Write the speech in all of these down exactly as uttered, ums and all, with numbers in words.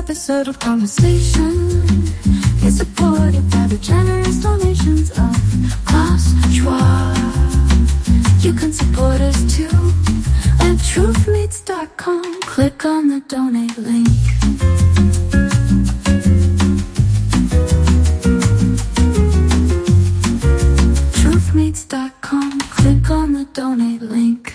episode of Conversation is supported by the generous donations of Klaus Schwab. You can support us too at truth meets dot com. Click on the donate link. truth meets dot com. Click on the donate link.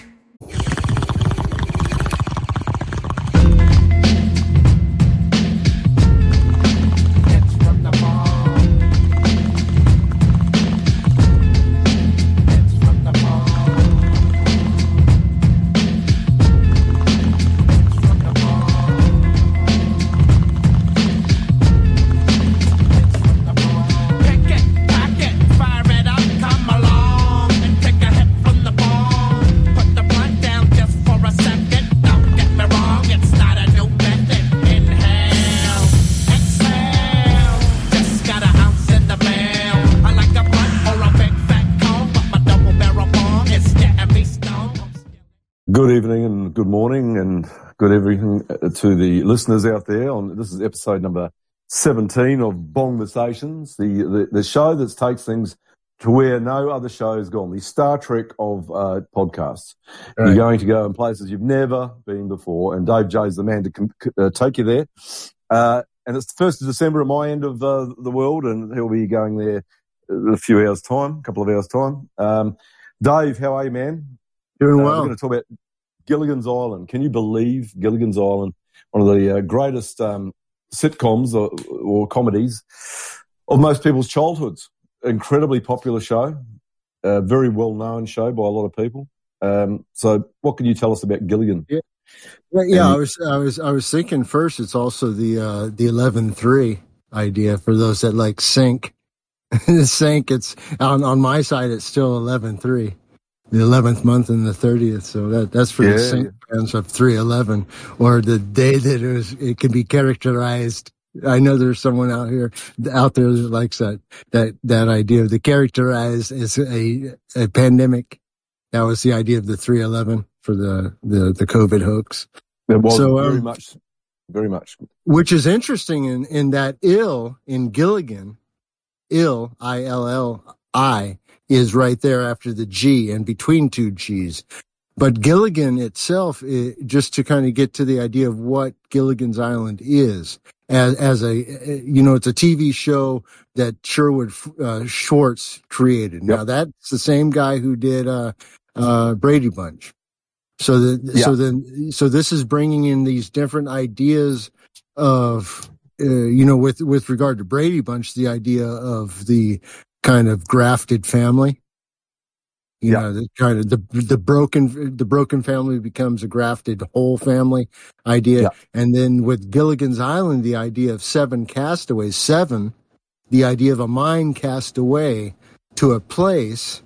Good evening and good morning and good everything to the listeners out there. On this is episode number seventeen of Bongversations, the, the the show that takes things to where no other show has gone. The Star Trek of uh, podcasts. Right. You're going to go in places you've never been before, and Dave J's the man to uh, take you there. Uh, and it's the first of December at my end of uh, the world, and he'll be going there in a few hours' time, a couple of hours' time. Um, Dave, how are you, man? Doing well. Uh, we're going to talk about Gilligan's Island. Can you believe Gilligan's Island, one of the uh, greatest um, sitcoms or, or comedies of most people's childhoods? Incredibly popular show, a very well-known show by a lot of people. Um, so, what can you tell us about Gilligan? Yeah, well, yeah. And, I was, I was, I was thinking first. It's also the uh, the eleven three idea for those that like sync. sync. It's on on my side. It's still eleven three. The eleventh month and the thirtieth, so that that's for yeah, the Saint yeah. fans of three eleven, or the day that it was. It can be characterized. I know there's someone out here, out there that likes that that that idea of the characterized as a a pandemic. That was the idea of the three eleven for the the the COVID hoax. It was so, very um, much, very much. Which is interesting in in that ill in Gilligan, ill I L L I. is right there after the G and between two G's. But Gilligan itself, it, just to kind of get to the idea of what Gilligan's Island is, as, as a, you know, it's a T V show that Sherwood uh, Schwartz created. Yep. Now, that's the same guy who did uh, uh, Brady Bunch. So, the, yep. so then, so this is bringing in these different ideas of, uh, you know, with, with regard to Brady Bunch, the idea of the kind of grafted family, you yeah. know, the kind of the the broken the broken family becomes a grafted whole family idea, yeah. And then with Gilligan's Island, the idea of seven castaways, seven, the idea of a mind cast away to a place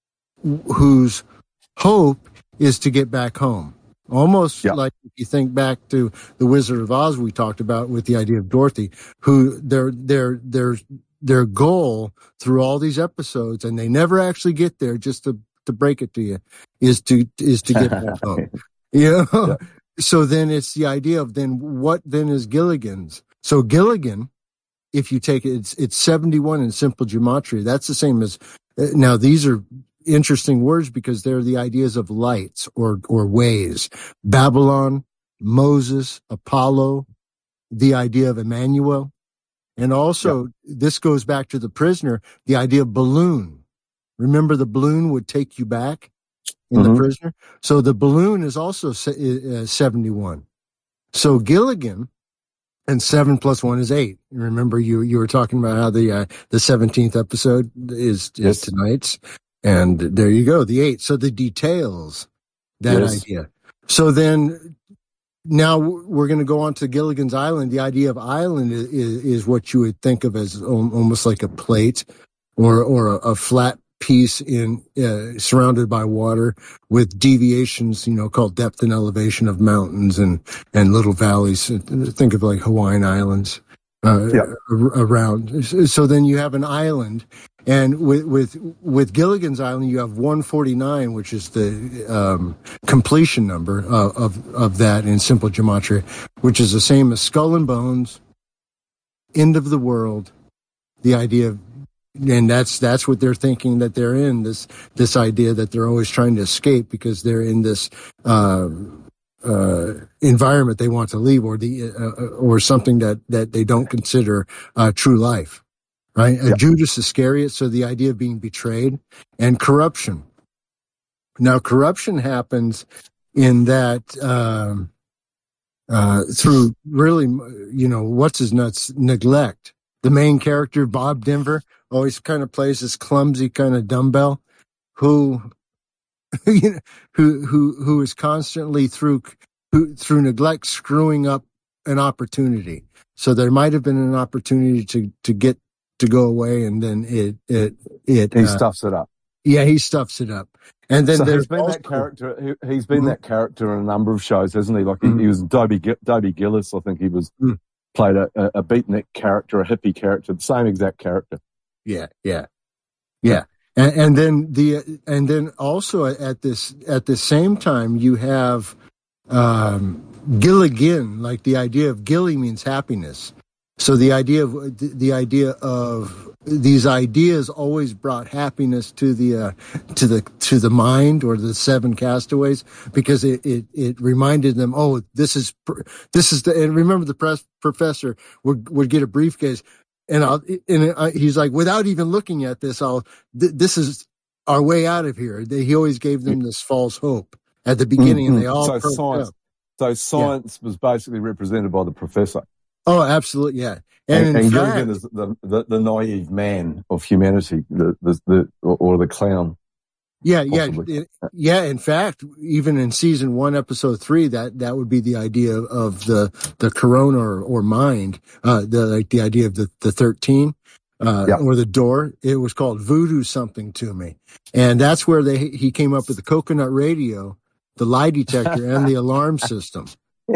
whose hope is to get back home. Almost yeah. like if you think back to the Wizard of Oz we talked about with the idea of Dorothy, who their their their their goal through all these episodes, and they never actually get there, just to, to break it to you, is to is to get back home. You know? Yeah. So then it's the idea of then what then is Gilligan's? So Gilligan, if you take it, it's it's seventy-one in simple gematria. That's the same as now. These are interesting words because they're the ideas of lights or or ways. Babylon, Moses, Apollo, the idea of Emmanuel. And also, yep. This goes back to the prisoner, the idea of balloon. Remember, the balloon would take you back in mm-hmm. the prisoner? So the balloon is also uh, seventy-one. So Gilligan, and seven plus one is eight. Remember, you you were talking about how the uh, the seventeenth episode is, yes. is tonight's. And there you go, the eight. So the details, that yes. idea. So then... Now we're going to go on to Gilligan's Island. The idea of island is, is, is what you would think of as almost like a plate or or a, a flat piece in uh, surrounded by water with deviations, you know, called depth and elevation of mountains and, and little valleys. Think of like Hawaiian Islands uh, yeah. around. So then you have an island. And with, with, with Gilligan's Island, you have one forty-nine, which is the, um, completion number of, of, of that in simple gematria, which is the same as Skull and Bones, end of the world, the idea of, and that's, that's what they're thinking that they're in, this, this idea that they're always trying to escape because they're in this, uh, uh, environment they want to leave, or the, uh, or something that, that they don't consider, uh, true life. Right? Yeah. Uh, Judas Iscariot, so the idea of being betrayed, and corruption. Now, corruption happens in that, um, uh, through really, you know, what's his nuts, neglect. The main character, Bob Denver, always kind of plays this clumsy kind of dumbbell who, you know, who, who, who is constantly through, who, through neglect screwing up an opportunity. So there might have been an opportunity to, to get to go away, and then it it it He uh, stuffs it up. Yeah, he stuffs it up, and then So there's he's been also, that character. He, he's been Mhm. that character in a number of shows, hasn't he? Like he, Mhm. he was Dobie Gi- Dobie Gillis. I think he was Mm. played a, a, a beatnik character, a hippie character, the same exact character. Yeah, yeah, yeah, and, and then the and then also at this at the same time you have um, Gilligan, like the idea of Gilly means happiness. So the idea of the, the idea of these ideas always brought happiness to the uh, to the to the mind, or the seven castaways, because it, it, it reminded them, oh, this is this is the, and remember the press, professor would would get a briefcase, and I'll, and I, he's like, without even looking at this, I'll th- this is our way out of here. He always gave them this false hope at the beginning, and they all So perked science, up. so science was basically represented by the professor. Oh, absolutely, yeah. And, And, in and fact, Gilligan is the, the, the naive man of humanity, the, the, the or the clown. yeah, yeah, Possibly. it- yeah. In fact, even in season one, episode three, that that would be the idea of the the corona or, or mind, uh, the like the idea of the the thirteen, uh, Yeah. or the door. It was called Voodoo something to me, and that's where they he came up with the coconut radio, the lie detector, and the alarm system.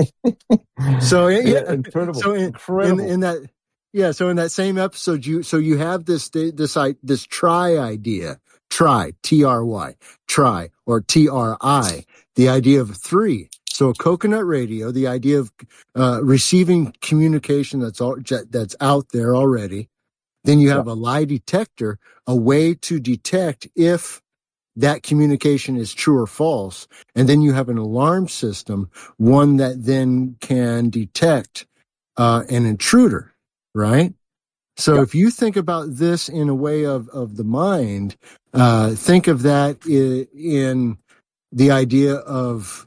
So yeah, Yeah, incredible, so in, incredible. in in that yeah, so in that same episode, you so you have this this this try idea, try T R Y, try or T R I, the idea of three. So a coconut radio, the idea of uh, receiving communication that's all that's out there already. Then you have Yeah. a lie detector, a way to detect if that communication is true or false. And then you have an alarm system, one that then can detect uh, an intruder, right? So Yeah. if you think about this in a way of, of the mind, uh, think of that in, in the idea of,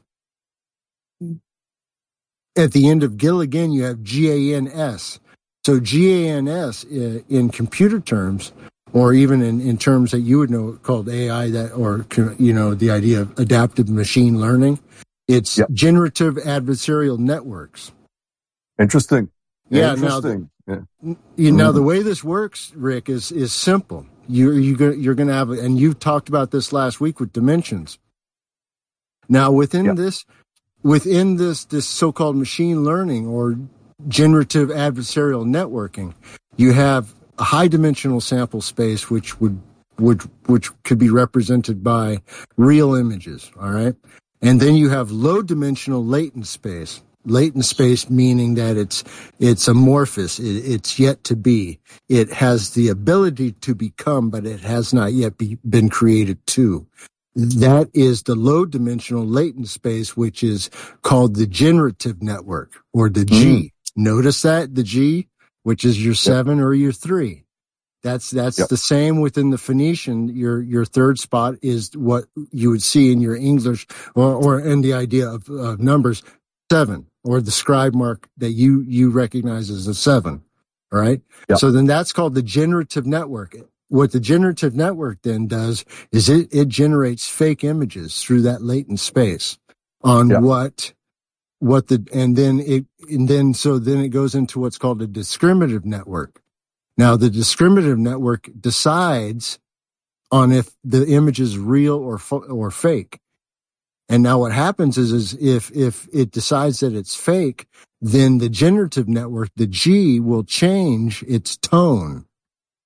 at the end of Gilligan, you have G A N S. So G A N S in, in computer terms, or even in, in terms that you would know called A I, that, or, you know, the idea of adaptive machine learning, it's Yep. generative adversarial networks. Interesting. Yeah. Now, Interesting. Yeah. you know, Mhm. the way this works, Rick, is, is simple. You're, you're, you're going to have, and you talked about this last week with dimensions. Now, within Yeah. this, within this, this so-called machine learning or generative adversarial networking, you have a high dimensional sample space, which would, would, which could be represented by real images. All right. And then you have low dimensional latent space. Latent space meaning that it's, it's amorphous. It, it's yet to be. It has the ability to become, but it has not yet be, been created to. That is the low dimensional latent space, which is called the generative network, or the G. Notice that, the G, which is your seven or your three. That's, that's Yep. the same within the Phoenician. Your, your third spot is what you would see in your English, or, or in the idea of, of numbers, seven, or the scribe mark that you, you recognize as a seven. All right. Yep. So then that's called the generative network. What the generative network then does is it, it generates fake images through that latent space on Yep. what, what the, and then it, and then, so then it goes into what's called a discriminative network. Now, the discriminative network decides on if the image is real or, or fake. And now what happens is, is if, if it decides that it's fake, then the generative network, the G, will change its tone.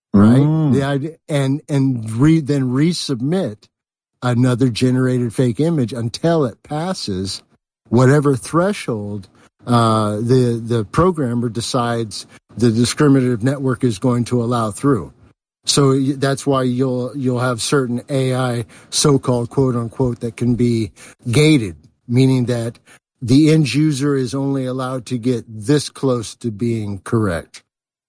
right? Mm. The idea, and and re, then resubmit another generated fake image until it passes whatever threshold uh, the the programmer decides the discriminative network is going to allow through. So that's why you'll you'll have certain A I, so-called quote unquote, that can be gated, meaning that the end user is only allowed to get this close to being correct.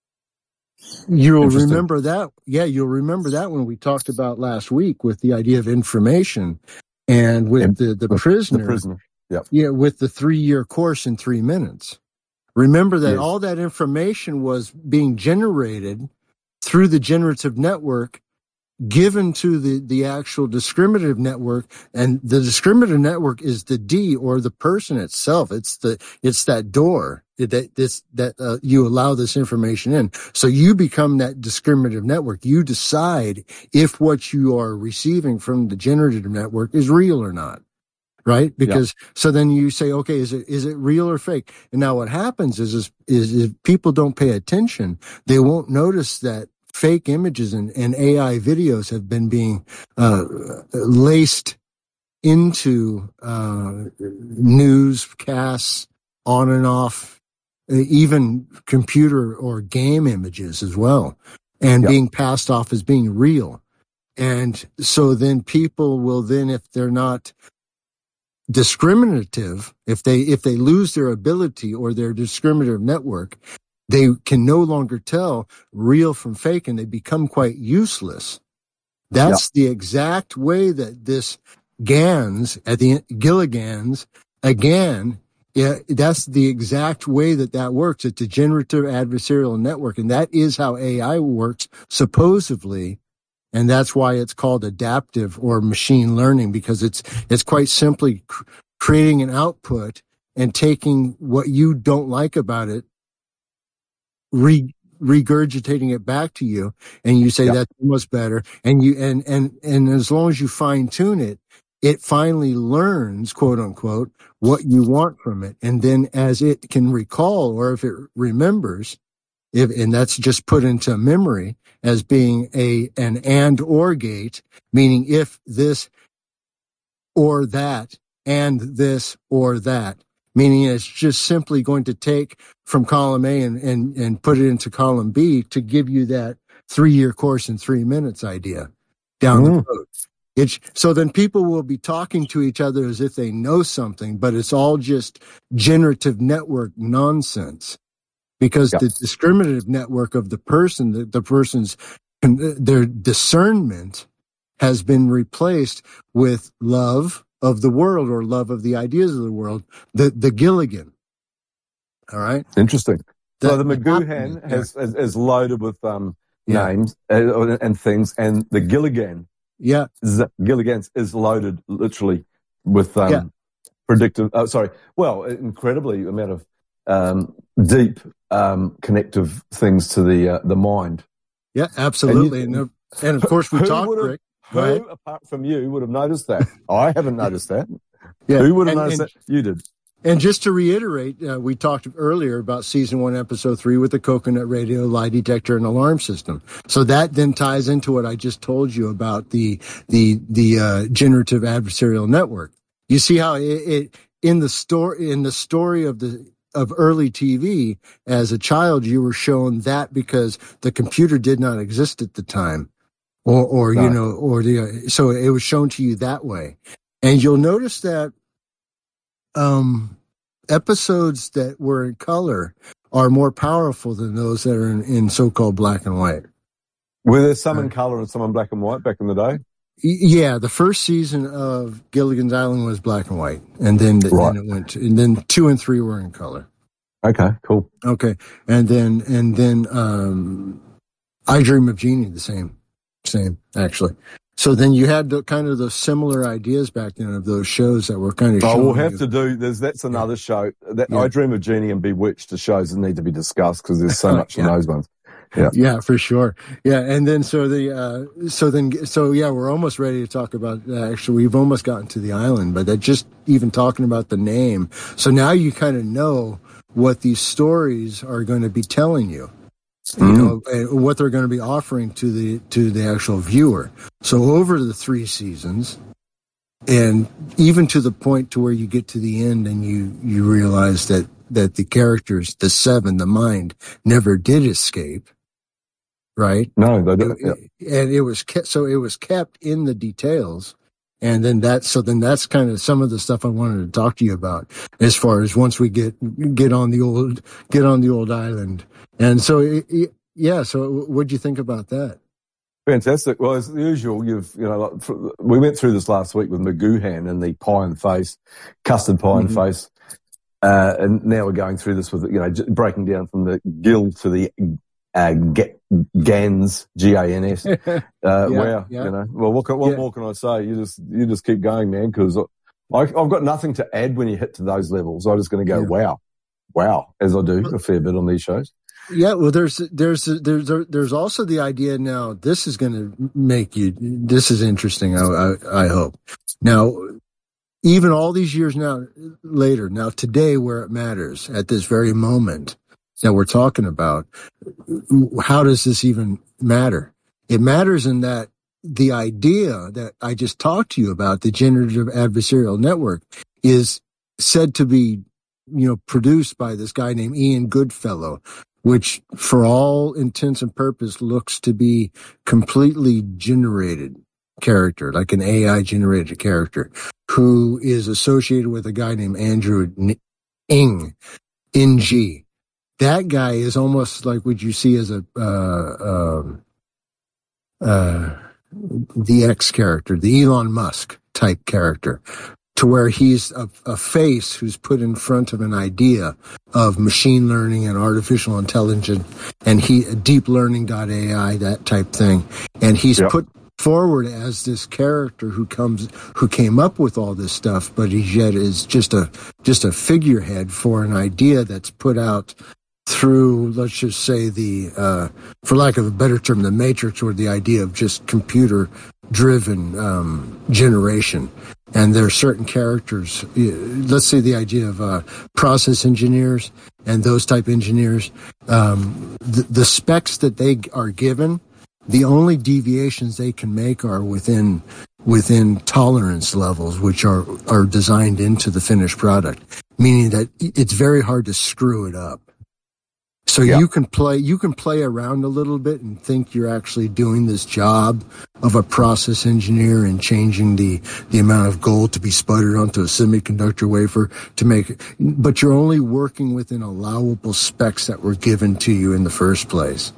You'll remember that. Yeah, you'll remember that when we talked about last week with the idea of information and with and the, the prisoner. The prisoner. Yep. Yeah, with the three-year course in three minutes. Remember that yes. all that information was being generated through the generative network, given to the, the actual discriminative network, and the discriminative network is the D, or the person itself. It's the it's that door that this that uh, you allow this information in. So you become that discriminative network. You decide if what you are receiving from the generative network is real or not. Right? Because yeah. so then you say, okay, is it is it real or fake? And now what happens is is is if people don't pay attention, they won't notice that fake images and, and A I videos have been being uh, laced into uh, newscasts, on and off, even computer or game images as well, and yep. being passed off as being real. And so then people will then, if they're not discriminative, if they if they lose their ability or their discriminative network, they can no longer tell real from fake, and they become quite useless. That's yeah. the exact way that this GANs, at the Gilligan's, again, yeah, that's the exact way that that works. It's a generative adversarial network, and that is how A I works, supposedly, and that's why it's called adaptive or machine learning, because it's it's quite simply cr- creating an output and taking what you don't like about it, Re- regurgitating it back to you, and you say yep. that's almost better, and you and and and as long as you fine tune it, it finally learns, quote unquote, what you want from it, and then as it can recall, or if it remembers, if and that's just put into memory as being a an and or gate, meaning if this or that, and this or that. Meaning it's just simply going to take from column A and, and, and put it into column B to give you that three-year course in three minutes idea down mm. the road. It's, so then people will be talking to each other as if they know something, but it's all just generative network nonsense. Because yep. the discriminative network of the person, the, the person's, their discernment has been replaced with love of the world, or love of the ideas of the world, the the Gilligan. All right, interesting. That, so the McGoohan has is, is loaded with um yeah. names and, and things, and the Gilligan, yeah, Z- Gilligan's is loaded literally with um yeah. predictive. Oh, sorry, well, incredibly amount of um deep um connective things to the uh, the mind. Yeah, absolutely, and, you, and, and of course we talked, Rick. Who, apart from you, would have noticed that? I haven't noticed that. Yeah. Who would have and, noticed and, that? You did. And just to reiterate, uh, we talked earlier about season one, episode three with the coconut radio, lie detector, and alarm system. So that then ties into what I just told you about the the the uh, generative adversarial network. You see how it, it in the story in the story of the of early T V, as a child, you were shown that because the computer did not exist at the time. Or, or, you know, or the, so it was shown to you that way. And you'll notice that, um, episodes that were in color are more powerful than those that are in, in so-called black and white. Were there some in color and some in black and white back in the day? Yeah, the first season of Gilligan's Island was black and white, and then, the, right. then it went to, and then two and three were in color. Okay, cool. Okay. And then, and then, um, I Dream of Jeannie, the same. Same, actually. So then you had the, kind of those similar ideas back then of those shows that were kind of. Oh, we'll have you. to do. There's that's another yeah. show. That yeah. I Dream of Jeannie and Bewitched are shows that need to be discussed because there's so much yeah. in those ones. Yeah, yeah, for sure. Yeah, and then so the uh, so then so yeah, we're almost ready to talk about. Uh, actually, we've almost gotten to the island, but that just even talking about the name. So now you kind of know what these stories are going to be telling you. you Mm. know, and what they're going to be offering to the to the actual viewer. So over the three seasons, and even to the point to where you get to the end and you you realize that that the characters, the seven, the mind, never did escape, right? No, they don't. Yeah. It- and it was kept, so it was kept in the details. And then that, so then that's kind of some of the stuff I wanted to talk to you about as far as once we get, get on the old, get on the old island. And so, it, it, yeah, so what'd you think about that? Fantastic. Well, as usual, you've, you know, like, for, we went through this last week with Magoohan and the pie and face, custard pie and Mhm. face. Uh, and now we're going through this with, you know, j- breaking down from the gill to the, uh, G- GANS, G A N S. Uh, Yeah, wow. yeah. You know, well, what, can, what Yeah. more can I say? You just, you just keep going, man, because I've got nothing to add when you hit to those levels. I'm just going to go, Yeah. wow, wow, as I do a fair bit on these shows. Yeah, well, there's there's there's there's also the idea now. This is going to make you. This is interesting. I, I I hope. Now, even all these years now later, now today, where it matters at this very moment that we're talking about, how does this even matter? It matters in that the idea that I just talked to you about, the generative adversarial network, is said to be, you know, produced by this guy named Ian Goodfellow, which for all intents and purpose looks to be completely generated character, like an A I generated character, who is associated with a guy named Andrew Ng, N G. That guy is almost like what you see as a, uh, um, uh, the X character, the Elon Musk type character, to where he's a, a face who's put in front of an idea of machine learning and artificial intelligence and he deep learning dot A I, that type thing. And he's Yep. put forward as this character who comes, who came up with all this stuff, but he yet is just a, just a figurehead for an idea that's put out through, let's just say the, uh, for lack of a better term, the matrix, or the idea of just computer driven, um, generation. And there are certain characters, let's say the idea of, uh, process engineers and those type engineers, um, the, the specs that they are given, the only deviations they can make are within, within tolerance levels, which are, are designed into the finished product, meaning that it's very hard to screw it up. So Yeah. you can play, you can play around a little bit and think you're actually doing this job of a process engineer and changing the, the amount of gold to be sputtered onto a semiconductor wafer to make it, but you're only working within allowable specs that were given to you in the first place.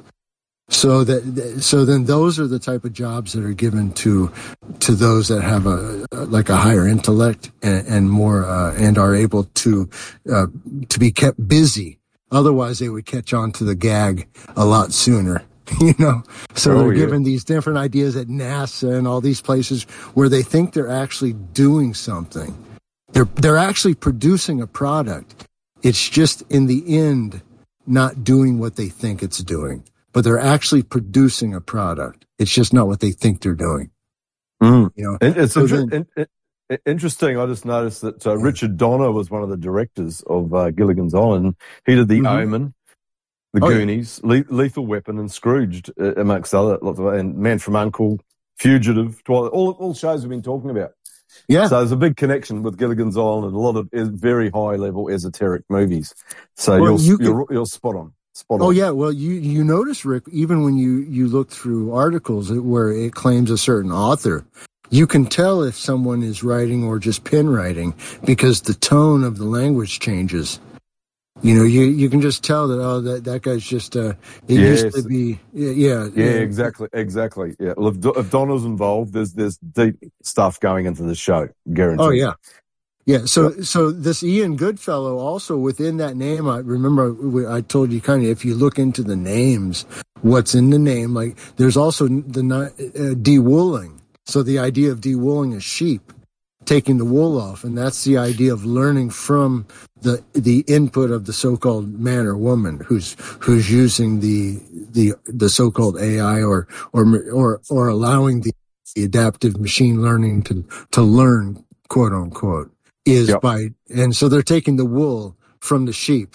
So that, so then those are the type of jobs that are given to, to those that have a, like a higher intellect and, and more, uh, and are able to, uh, to be kept busy. Otherwise, they would catch on to the gag a lot sooner, you know? So Oh, they're yeah. given these different ideas at NASA and all these places where they think they're actually doing something. They're, they're actually producing a product. It's just in the end, not doing what they think it's doing, but they're actually producing a product. It's just not what they think they're doing. Mm. You know? And it's So inter- then- in- in- interesting. I just noticed that uh, Richard Donner was one of the directors of uh, Gilligan's Island. He did The Mhm. Omen, The Oh, yeah. Goonies, Le- Lethal Weapon, and Scrooged, uh, amongst other lots of, and Man from U N C L E, Fugitive, Twilight, all all shows we've been talking about. Yeah. So there's a big connection with Gilligan's Island and a lot of es- very high level esoteric movies. So Well, you're you could- you're you're spot on. Spot Oh on. yeah, well you you notice, Rick, even when you you look through articles where it claims a certain author, you can tell if someone is writing or just pen writing because the tone of the language changes. You know, you you can just tell that oh that that guy's just uh it used Yes. to be yeah yeah, Yeah, exactly, exactly. Yeah, well, if, Do- if Donna's involved, there's there's deep stuff going into the show, guaranteed. Oh yeah. Yeah, so so this Ian Goodfellow also within that name, I remember we- I told you kind of if you look into the names, what's in the name, like there's also the uh, de-wooling. So the idea of de-wooling a sheep, taking the wool off, and that's the idea of learning from the the input of the so-called man or woman who's who's using the the the so-called A I or or or or allowing the, the adaptive machine learning to to learn, quote unquote. Is Yep. by, and so they're taking the wool from the sheep.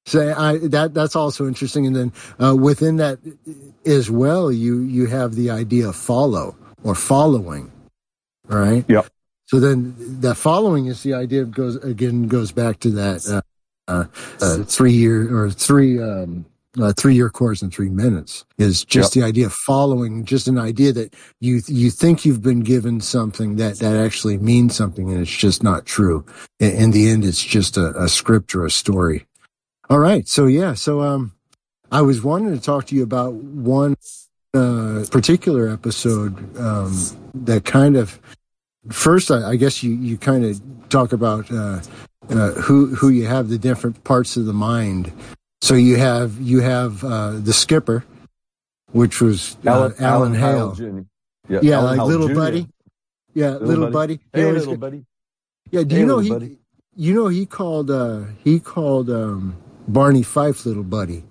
So I, that that's also interesting. And then uh, within that as well, you you have the idea of follow or following, right? Yep. So then that following is the idea of goes again goes back to that uh, uh, uh, three year or three um, uh, three year course in three minutes is just Yep. the idea of following, just an idea that you you think you've been given something that that actually means something, and it's just not true. In, in the end, it's just a, a script or a story. All right, so yeah, so um, I was wanting to talk to you about one uh, particular episode um, that kind of. First, I, I guess you, you kind of talk about uh, uh, who who you have the different parts of the mind. So you have you have uh, the skipper, which was uh, Alan, Alan, Alan Hale. Hale Junior Yeah, Yeah, Alan like Hale little Junior buddy. Yeah, little, Little buddy. buddy. He Hey, always little go- buddy. Yeah, do Hey, you know little he? buddy. You know he called uh, he called um, Barney Fife little buddy.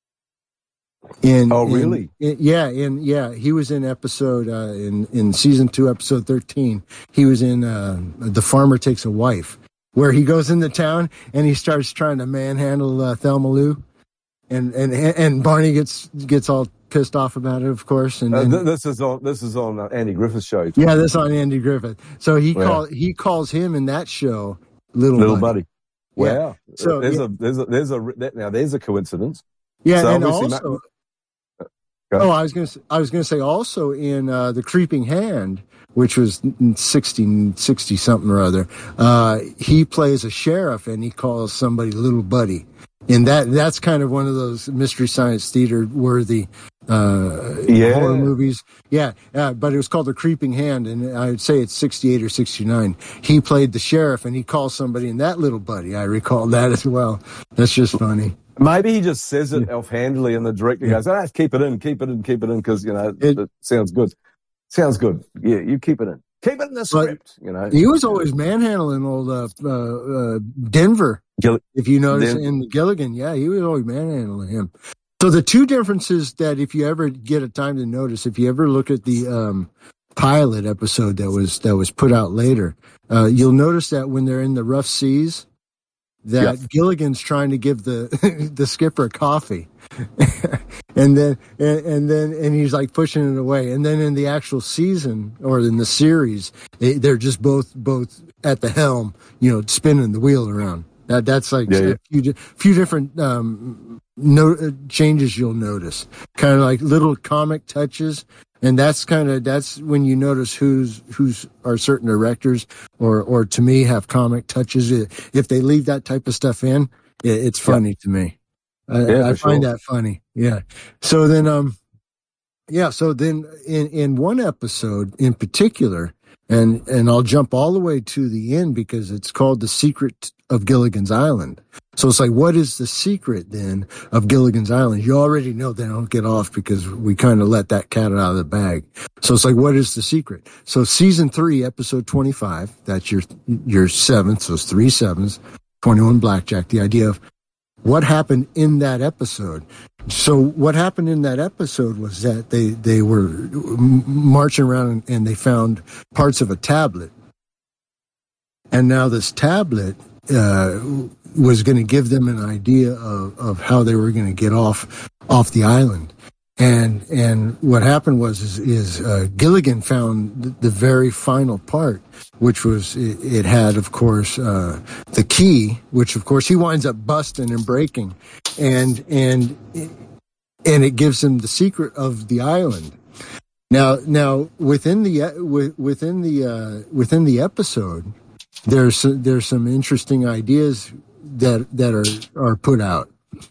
In, Oh, in- really? in- yeah, in yeah, he was in episode uh, in in season two, episode thirteen. He was in uh, The Farmer Takes a Wife, where he goes into town and he starts trying to manhandle uh, Thelma Lou, and and and Barney gets gets all pissed off about it, of course. And, Uh, and th- this is on this is on uh, Andy Griffith's show. yeah, that's on Andy Griffith. So he Yeah. call he calls him in that show little, Little buddy. buddy. Yeah. Wow. So, there's yeah. a there's a there's a that, now there's a coincidence. Yeah, So and obviously also. Ma- Go. Oh, I was going to. I was going to say also in uh, The Creeping Hand, which was sixty, sixty something or other. Uh, he plays a sheriff, and he calls somebody little buddy, and that that's kind of one of those Mystery Science Theater worthy uh, Yeah. horror movies. Yeah, uh, but it was called The Creeping Hand, and I would say it's sixty-eight or sixty-nine. He played the sheriff, and he calls somebody, and that little buddy. I recall that as well. That's just funny. Maybe he just says it offhandedly, and the director goes, "Ah, keep it in, keep it in, keep it in," because you know it, It- it sounds good. Sounds good. Yeah, you keep it in. Keep it in the script. You know. He was always manhandling old uh, uh, uh, Denver. Gill- If you notice Den- in the Gilligan, yeah, he was always manhandling him. So the two differences that if you ever get a time to notice, if you ever look at the um, pilot episode that was that was put out later, uh, you'll notice that when they're in the rough seas, that Yep. Gilligan's trying to give the the skipper coffee, and then and, and then and he's like pushing it away. And then in the actual season or in the series, they, they're just both both at the helm, you know, spinning the wheel around. That that's like Yeah, a yeah. few di- few different um, no uh, changes you'll notice, kind of like little comic touches. And that's kind of that's when you notice who's who's are certain directors or or to me have comic touches. If they leave that type of stuff in, it, it's funny to me. I, Yeah, I for find sure. that funny. Yeah. So then, um, yeah. So then, in in one episode in particular, and and I'll jump all the way to the end because it's called "The Secret of Gilligan's Island." So it's like, what is the secret then of Gilligan's Island? You already know they don't get off because we kind of let that cat out of the bag. So it's like, what is the secret? So season three, episode twenty-five, that's your, your seventh. So it's three sevens, twenty-one blackjack. The idea of what happened in that episode. So what happened in that episode was that they, they were m- marching around and, and they found parts of a tablet. And now this tablet, uh, was going to give them an idea of, of how they were going to get off off the island, and and what happened was is, is uh, Gilligan found the, the very final part, which was it, it had of course uh, the key, which of course he winds up busting and breaking, and and and it gives him the secret of the island. Now now within the uh, within the uh, within the episode, there's there's some interesting ideas that that are are put out,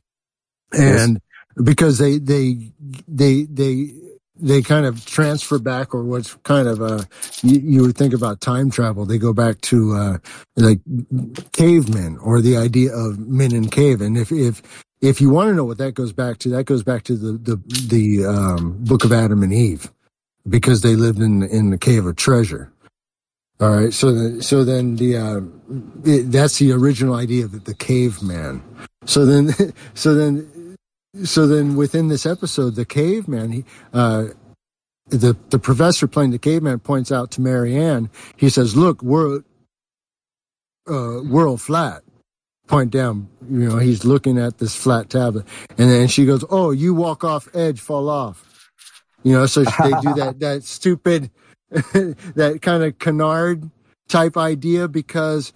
and yes. because they they they they they kind of transfer back, or what's kind of uh you, you would think about time travel, they go back to uh like cavemen, or the idea of men in cave. And if if if you want to know what that goes back to, that goes back to the the the um book of Adam and Eve, because they lived in in the cave of treasure. All right, so the, so then the uh, it, that's the original idea of the, the caveman. So then, so then, so then within this episode, the caveman, he, uh, the the professor playing the caveman points out to Marianne. He says, "Look, we're uh, world flat." point down. You know, he's looking at this flat tablet, and then she goes, "Oh, you walk off edge, fall off." You know, so they do that that stupid, that kind of canard type idea, because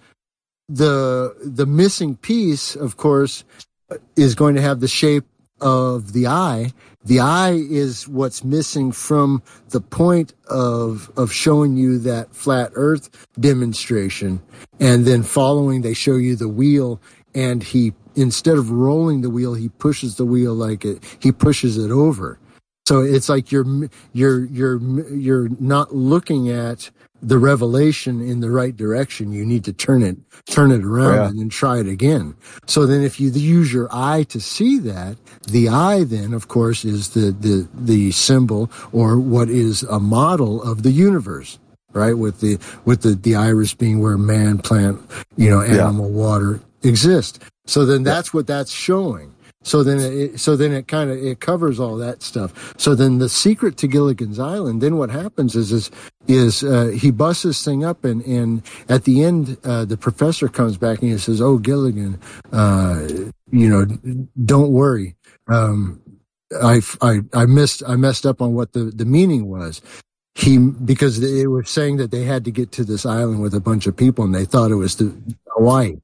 the the missing piece, of course, is going to have the shape of the eye. The eye is what's missing from the point of of showing you that flat Earth demonstration, and then following, they show you the wheel, and he, instead of rolling the wheel, he pushes the wheel like it. He pushes it over. So it's like you're you're you're you're not looking at the revelation in the right direction. You need to turn it turn it around Yeah. and then try it again. So then, if you use your eye to see that, the eye then, of course, is the the the symbol, or what is a model of the universe, right? With the with the the iris being where man, plant, you know, animal, yeah. water exist. So then that's yeah. what that's showing. So then, it, so then it kind of it covers all that stuff. So then, the secret to Gilligan's Island. Then what happens is is is uh, he busts this thing up, and and at the end, uh, the professor comes back and he says, "Oh, Gilligan, uh, you know, don't worry. Um, I I I missed I messed up on what the the meaning was." He because they were saying that they had to get to this island with a bunch of people, and they thought it was to Hawaii.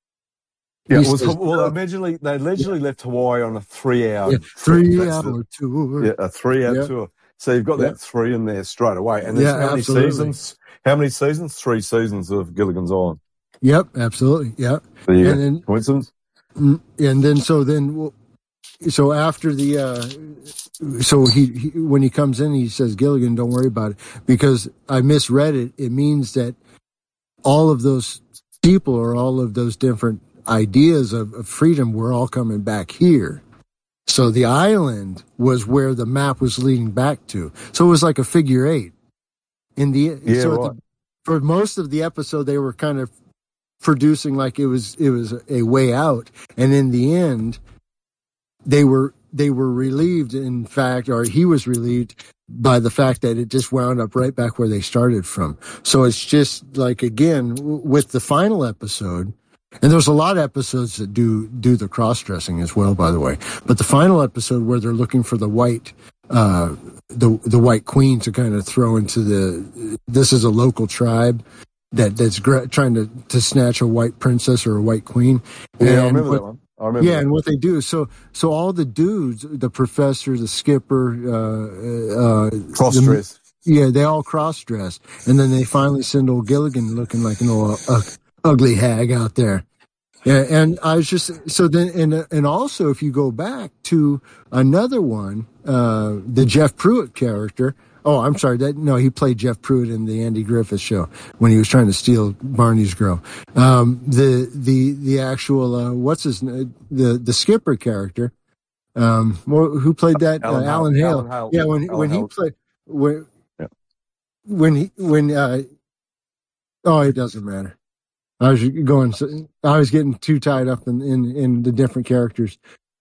Yeah, it was, well, allegedly, they allegedly yeah. left Hawaii on a three-hour yeah, three-hour tour. Yeah, a three-hour yeah. tour. So you've got yeah. that three in there straight away. And there's yeah, how many absolutely. seasons? How many seasons? Three seasons of Gilligan's Island. Yep, absolutely. Yeah. The and then, coincidence? And then, so then, so after the, uh, so he, he, when he comes in, he says, "Gilligan, don't worry about it," because I misread it. It means that all of those people, or all of those different ideas of, of freedom, were all coming back here. So the island was where the map was leading back to. So it was like a figure eight. In the yeah, so right. the, for most of the episode, they were kind of producing like it was it was a way out, and in the end, they were they were relieved. In fact, or he was relieved by the fact that it just wound up right back where they started from. So it's just like, again, with the final episode. And there's a lot of episodes that do do the cross-dressing as well, by the way. But the final episode, where they're looking for the white, uh, the the white queen to kind of throw into the, this is a local tribe that that's gra- trying to, to snatch a white princess or a white queen. Yeah, and I remember what, that one. I remember. Yeah, that. and what they do, so so all the dudes, the professor, the skipper, uh, uh, cross-dress. The, yeah, they all cross-dress, and then they finally send old Gilligan looking like an old. Uh, ugly hag out there. Yeah, and I was just, so then, and, and also if you go back to another one, uh, the Jeff Pruitt character, oh, I'm sorry, that, no, he played Jeff Pruitt in the Andy Griffith Show when he was trying to steal Barney's girl. Um, the, the, the actual, uh, what's his name, the, the skipper character, um, who played that? Alan, uh, Alan Hale. Alan Hale. Yeah, when, Alan when Hale. he played, when, yeah. when he, when, uh, oh, it doesn't matter. I was going. I was getting too tied up in, in, in the different characters.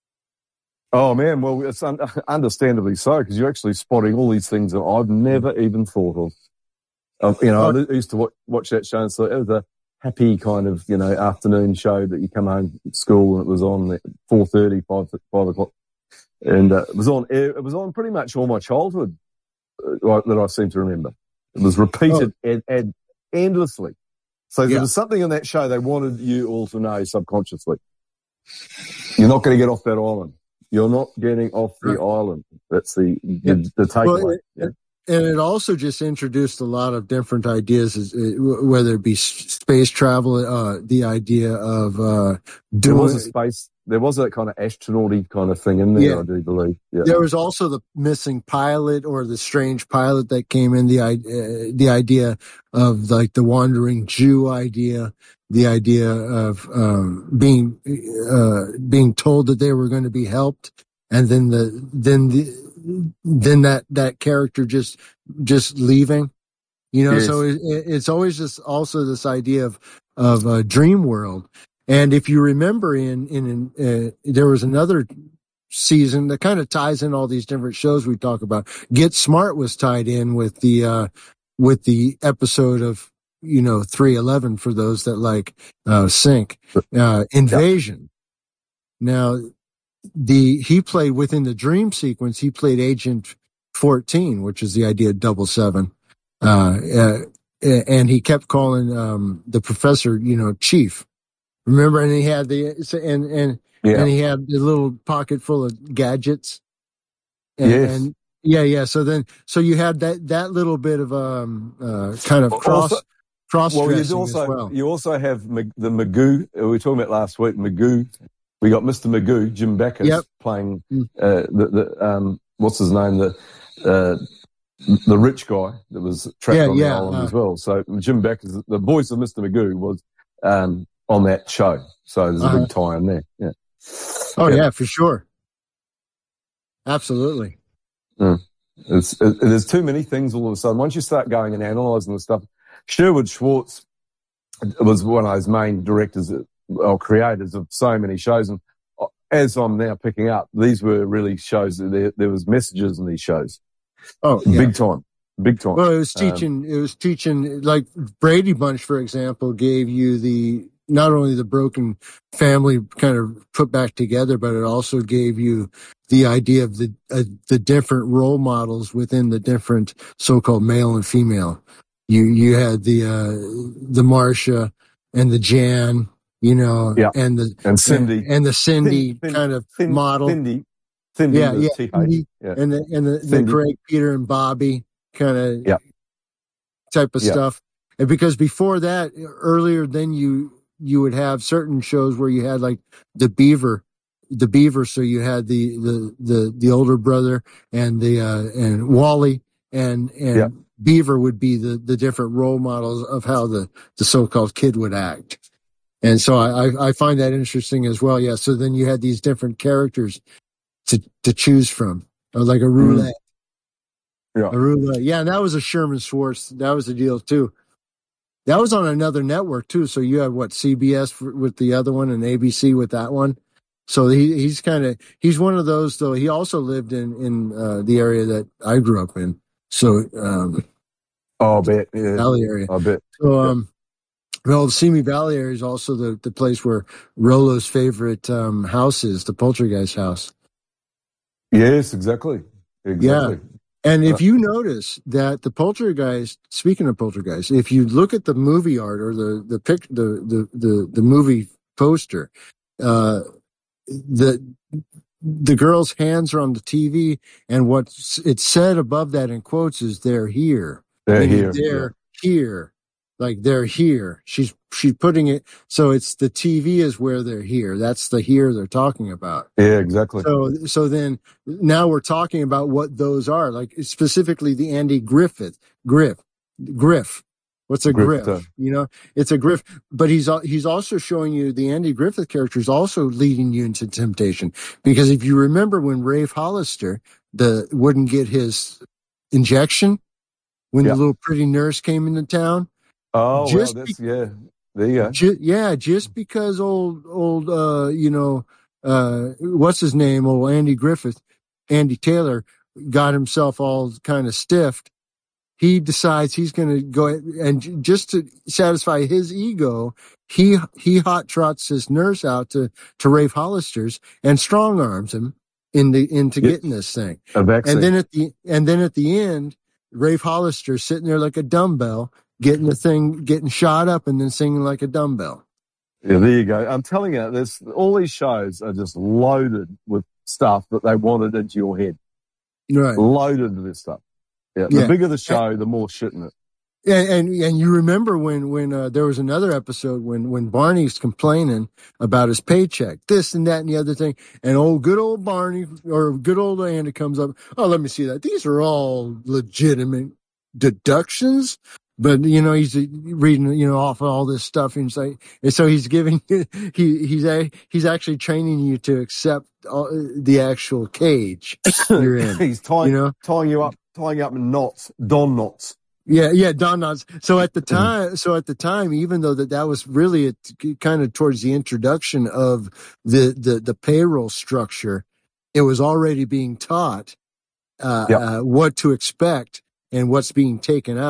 Oh man, well, it's un- understandably so, because you're actually spotting all these things that I've never even thought of. Um, you know, oh. I used to watch, watch that show, and so it was a happy kind of, you know, afternoon show that you come home from school and it was on at four thirty, five five o'clock, and uh, it was on. It was on pretty much all my childhood uh, that I seem to remember. It was repeated oh. ad, ad, endlessly. So yeah. there was something in that show they wanted you all to know subconsciously. You're not going to get off that island. You're not getting off the right. island. That's the yeah. the, the takeaway. Well, yeah. And it also just introduced a lot of different ideas, whether it be space travel, uh, the idea of uh, doing. There was a space. There was that kind of astronaut-y kind of thing in there, yeah. I do believe. Yeah. There was also the missing pilot, or the strange pilot that came in, the uh, the idea of like the wandering Jew idea, the idea of um, being uh, being told that they were going to be helped, and then the then the then that that character just just leaving. You know, yes. so it, it's always just also this idea of of a dream world. And if you remember, in in uh, there was another season that kind of ties in all these different shows we talk about. Get Smart was tied in with the uh, with the episode of you know, three eleven for those that like uh, Sync. Uh, Invasion. Yep. Now, the he played within the dream sequence, he played Agent fourteen, which is the idea of double seven. Uh, uh, and he kept calling um, the professor, you know, Chief. Remember, and he had the and and yeah. and he had the little pocket full of gadgets. And, yes. And yeah, yeah. So then, so you had that that little bit of um uh, kind of cross also, cross well, dressing also, as well. You also have Mag- the Magoo. We were talking about last week. Magoo. We got Mister Magoo, Jim Backus, yep. playing uh, the the um what's his name the uh, the rich guy that was trapped yeah, on yeah, the island uh, as well. So Jim Backus, the voice of Mister Magoo, was um on that show. So there's a uh-huh. big tie in there. Yeah. Oh yeah, yeah, for sure. Absolutely. Mm. It's, it, there's too many things all of a sudden. Once you start going and analysing the stuff, Sherwood Schwartz was one of those main directors or creators of so many shows. And as I'm now picking up, these were really shows that there, there was messages in these shows. Oh, yeah. Big time. Big time. Well, it was teaching, um, it was teaching, like Brady Bunch, for example, gave you the, not only the broken family kind of put back together, but it also gave you the idea of the, uh, the different role models within the different so-called male and female. You, you had the, uh, the Marcia and the Jan, you know, yeah. and the, and Cindy, and, and the Cindy Thin, Thin, kind of Thin, model. Cindy, Cindy, yeah, the yeah, T H. Cindy, yeah. and the, and the, the Craig, Peter and Bobby kind of yeah. type of yeah. stuff. And because before that, earlier, then you, you would have certain shows where you had like the Beaver, the Beaver. So you had the, the, the, the older brother and the, uh, and Wally and, and yeah. Beaver would be the, the different role models of how the, the so-called kid would act. And so I, I find that interesting as well. Yeah. So then you had these different characters to, to choose from, like a roulette. Mm. Yeah. A roulette. Yeah. And that was a Sherman Schwartz. That was the deal too. That was on another network too. So you had what, C B S for, with the other one and A B C with that one. So he, he's kind of, he's one of those though. He also lived in, in, uh, the area that I grew up in. So, um, oh, I bet. Yeah. Valley area. I bet. So, um, well, the Simi Valley area is also the, the place where Rollo's favorite, um, house is, the Poltergeist house. Yes, exactly. Exactly. Yeah. And if you notice that the Poltergeist, speaking of Poltergeist, if you look at the movie art or the, the pic, the, the, the, the movie poster, uh, the, the girl's hands are on the T V and what's it's said above that in quotes is they're here. They're Meaning here. They're yeah. here. Like they're here. She's, she's putting it. So it's the T V is where they're here. That's the here they're talking about. Yeah, exactly. So, so then now we're talking about what those are, like specifically the Andy Griffith, Griff, Griff. What's a griff? Griff, uh, You know, it's a griff, but he's, he's also showing you the Andy Griffith character is also leading you into temptation. Because if you remember when Rafe Hollister, the, wouldn't get his injection when yeah. the little pretty nurse came into town. Oh, well, that's, be- yeah. There you go. Ju- yeah. Just because old, old, uh, you know, uh, what's his name? Old Andy Griffith, Andy Taylor got himself all kind of stiffed. He decides he's going to go and just to satisfy his ego, he, he hot trots his nurse out to, to Rafe Hollister's and strong arms him into, into yeah. getting this thing. A vaccine. And then at the, and then at the end, Rafe Hollister sitting there like a dumbbell, getting the thing, getting shot up and then singing like a dumbbell. Yeah, there you go. I'm telling you, there's all these shows are just loaded with stuff that they wanted into your head. Right. Loaded with this stuff. Yeah. The yeah. bigger the show, and, the more shit in it. And, and, and you remember when, when, uh, there was another episode when, when Barney's complaining about his paycheck, this and that and the other thing. And old, good old Barney or good old Andy comes up. Oh, let me see that. These are all legitimate deductions. But, you know, he's reading, you know, off of all this stuff. And, like, and so he's giving, he, he's, a, he's actually training you to accept all, the actual cage you're in. He's tying, you know? tying you up, tying you up in knots, Don knots. Yeah. Yeah. Don knots. So at the time, mm-hmm. so at the time, even though that, that was really a, kind of towards the introduction of the, the, the payroll structure, it was already being taught, uh, yep. uh what to expect and what's being taken out.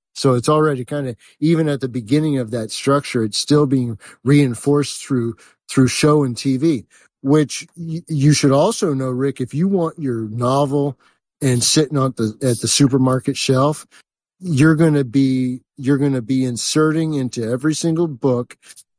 So it's already kind of, even at the beginning of that structure, it's still being reinforced through, through show and T V, which y- you should also know, Rick, if you want your novel and sitting on the, at the supermarket shelf, you're going to be, you're going to be inserting into every single book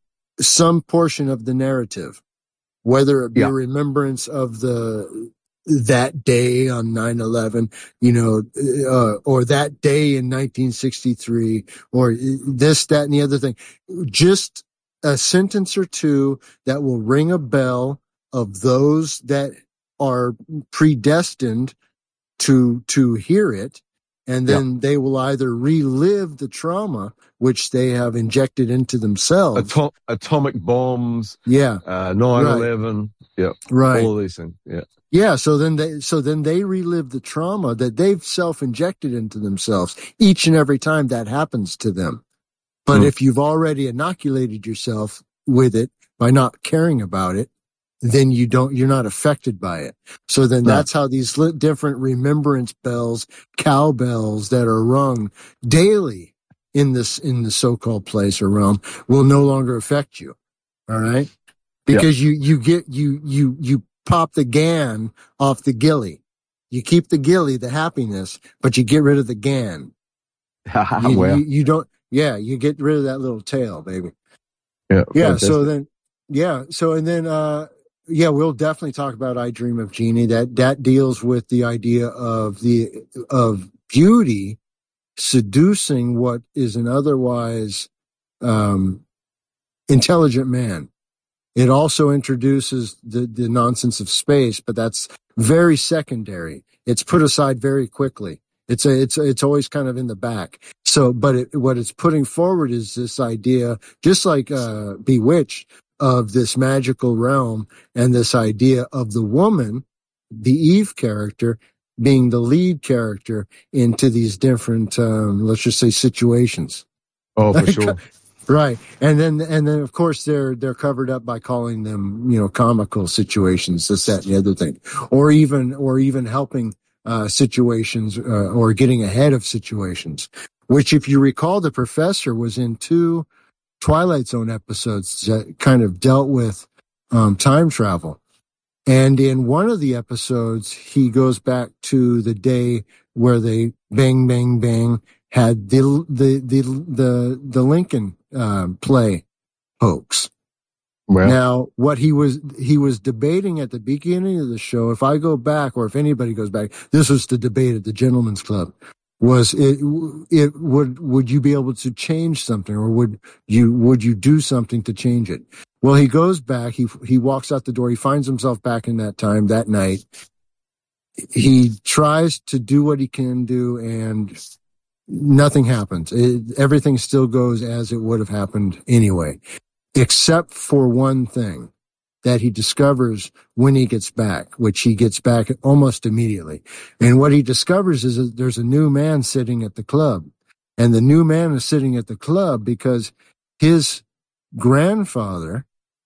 some portion of the narrative, whether it be Yeah. a remembrance of the, that day on nine eleven, you know, uh, or that day in nineteen sixty-three, or this, that, and the other thing. Just a sentence or two that will ring a bell of those that are predestined to, to hear it. And then yeah. they will either relive the trauma, which they have injected into themselves. Atom- atomic bombs. Yeah. Uh, nine eleven. Right. Yeah. Right. All of these things. Yeah. Yeah. So then they, so then they relive the trauma that they've self-injected into themselves each and every time that happens to them. But mm. if you've already inoculated yourself with it by not caring about it, then you don't, you're not affected by it. So then no. that's how these different remembrance bells, cowbells that are rung daily in this, in the so-called place or realm will no longer affect you. All right. Because yep. you, you get, you, you, you pop the gan off the gilly. You keep the gilly, the happiness, but you get rid of the gan. you, well. you, you don't, yeah, you get rid of that little tail, baby. Yeah. Yeah. Fantastic. So then, yeah. So, and then, uh, yeah, we'll definitely talk about I Dream of Jeannie. That, that deals with the idea of the, of beauty seducing what is an otherwise, um, intelligent man. It also introduces the, the nonsense of space, but that's very secondary. It's put aside very quickly. It's a, it's, it's always kind of in the back. So, but it, what it's putting forward is this idea, just like, uh, Bewitched, of this magical realm and this idea of the woman, the Eve character, being the lead character into these different, um, let's just say situations. Oh, for sure. Right. And then, and then of course they're, they're covered up by calling them, you know, comical situations, this, that, and the other thing, or even, or even helping, uh, situations, uh, or getting ahead of situations, which if you recall, the professor was in two Twilight Zone episodes that kind of dealt with, um, time travel. And in one of the episodes, he goes back to the day where they bang, bang, bang had the, the, the, the, the Lincoln, um, play hoax. Well, now, what he was, he was debating at the beginning of the show, if I go back, or if anybody goes back, this was the debate at the Gentleman's Club, was it, it would, would you be able to change something, or would you, would you do something to change it? Well, he goes back, he, he walks out the door, he finds himself back in that time, that night. He tries to do what he can do, and nothing happens. It, everything still goes as it would have happened anyway, except for one thing that he discovers when he gets back, which he gets back almost immediately. And what he discovers is that there's a new man sitting at the club. And the new man is sitting at the club because his grandfather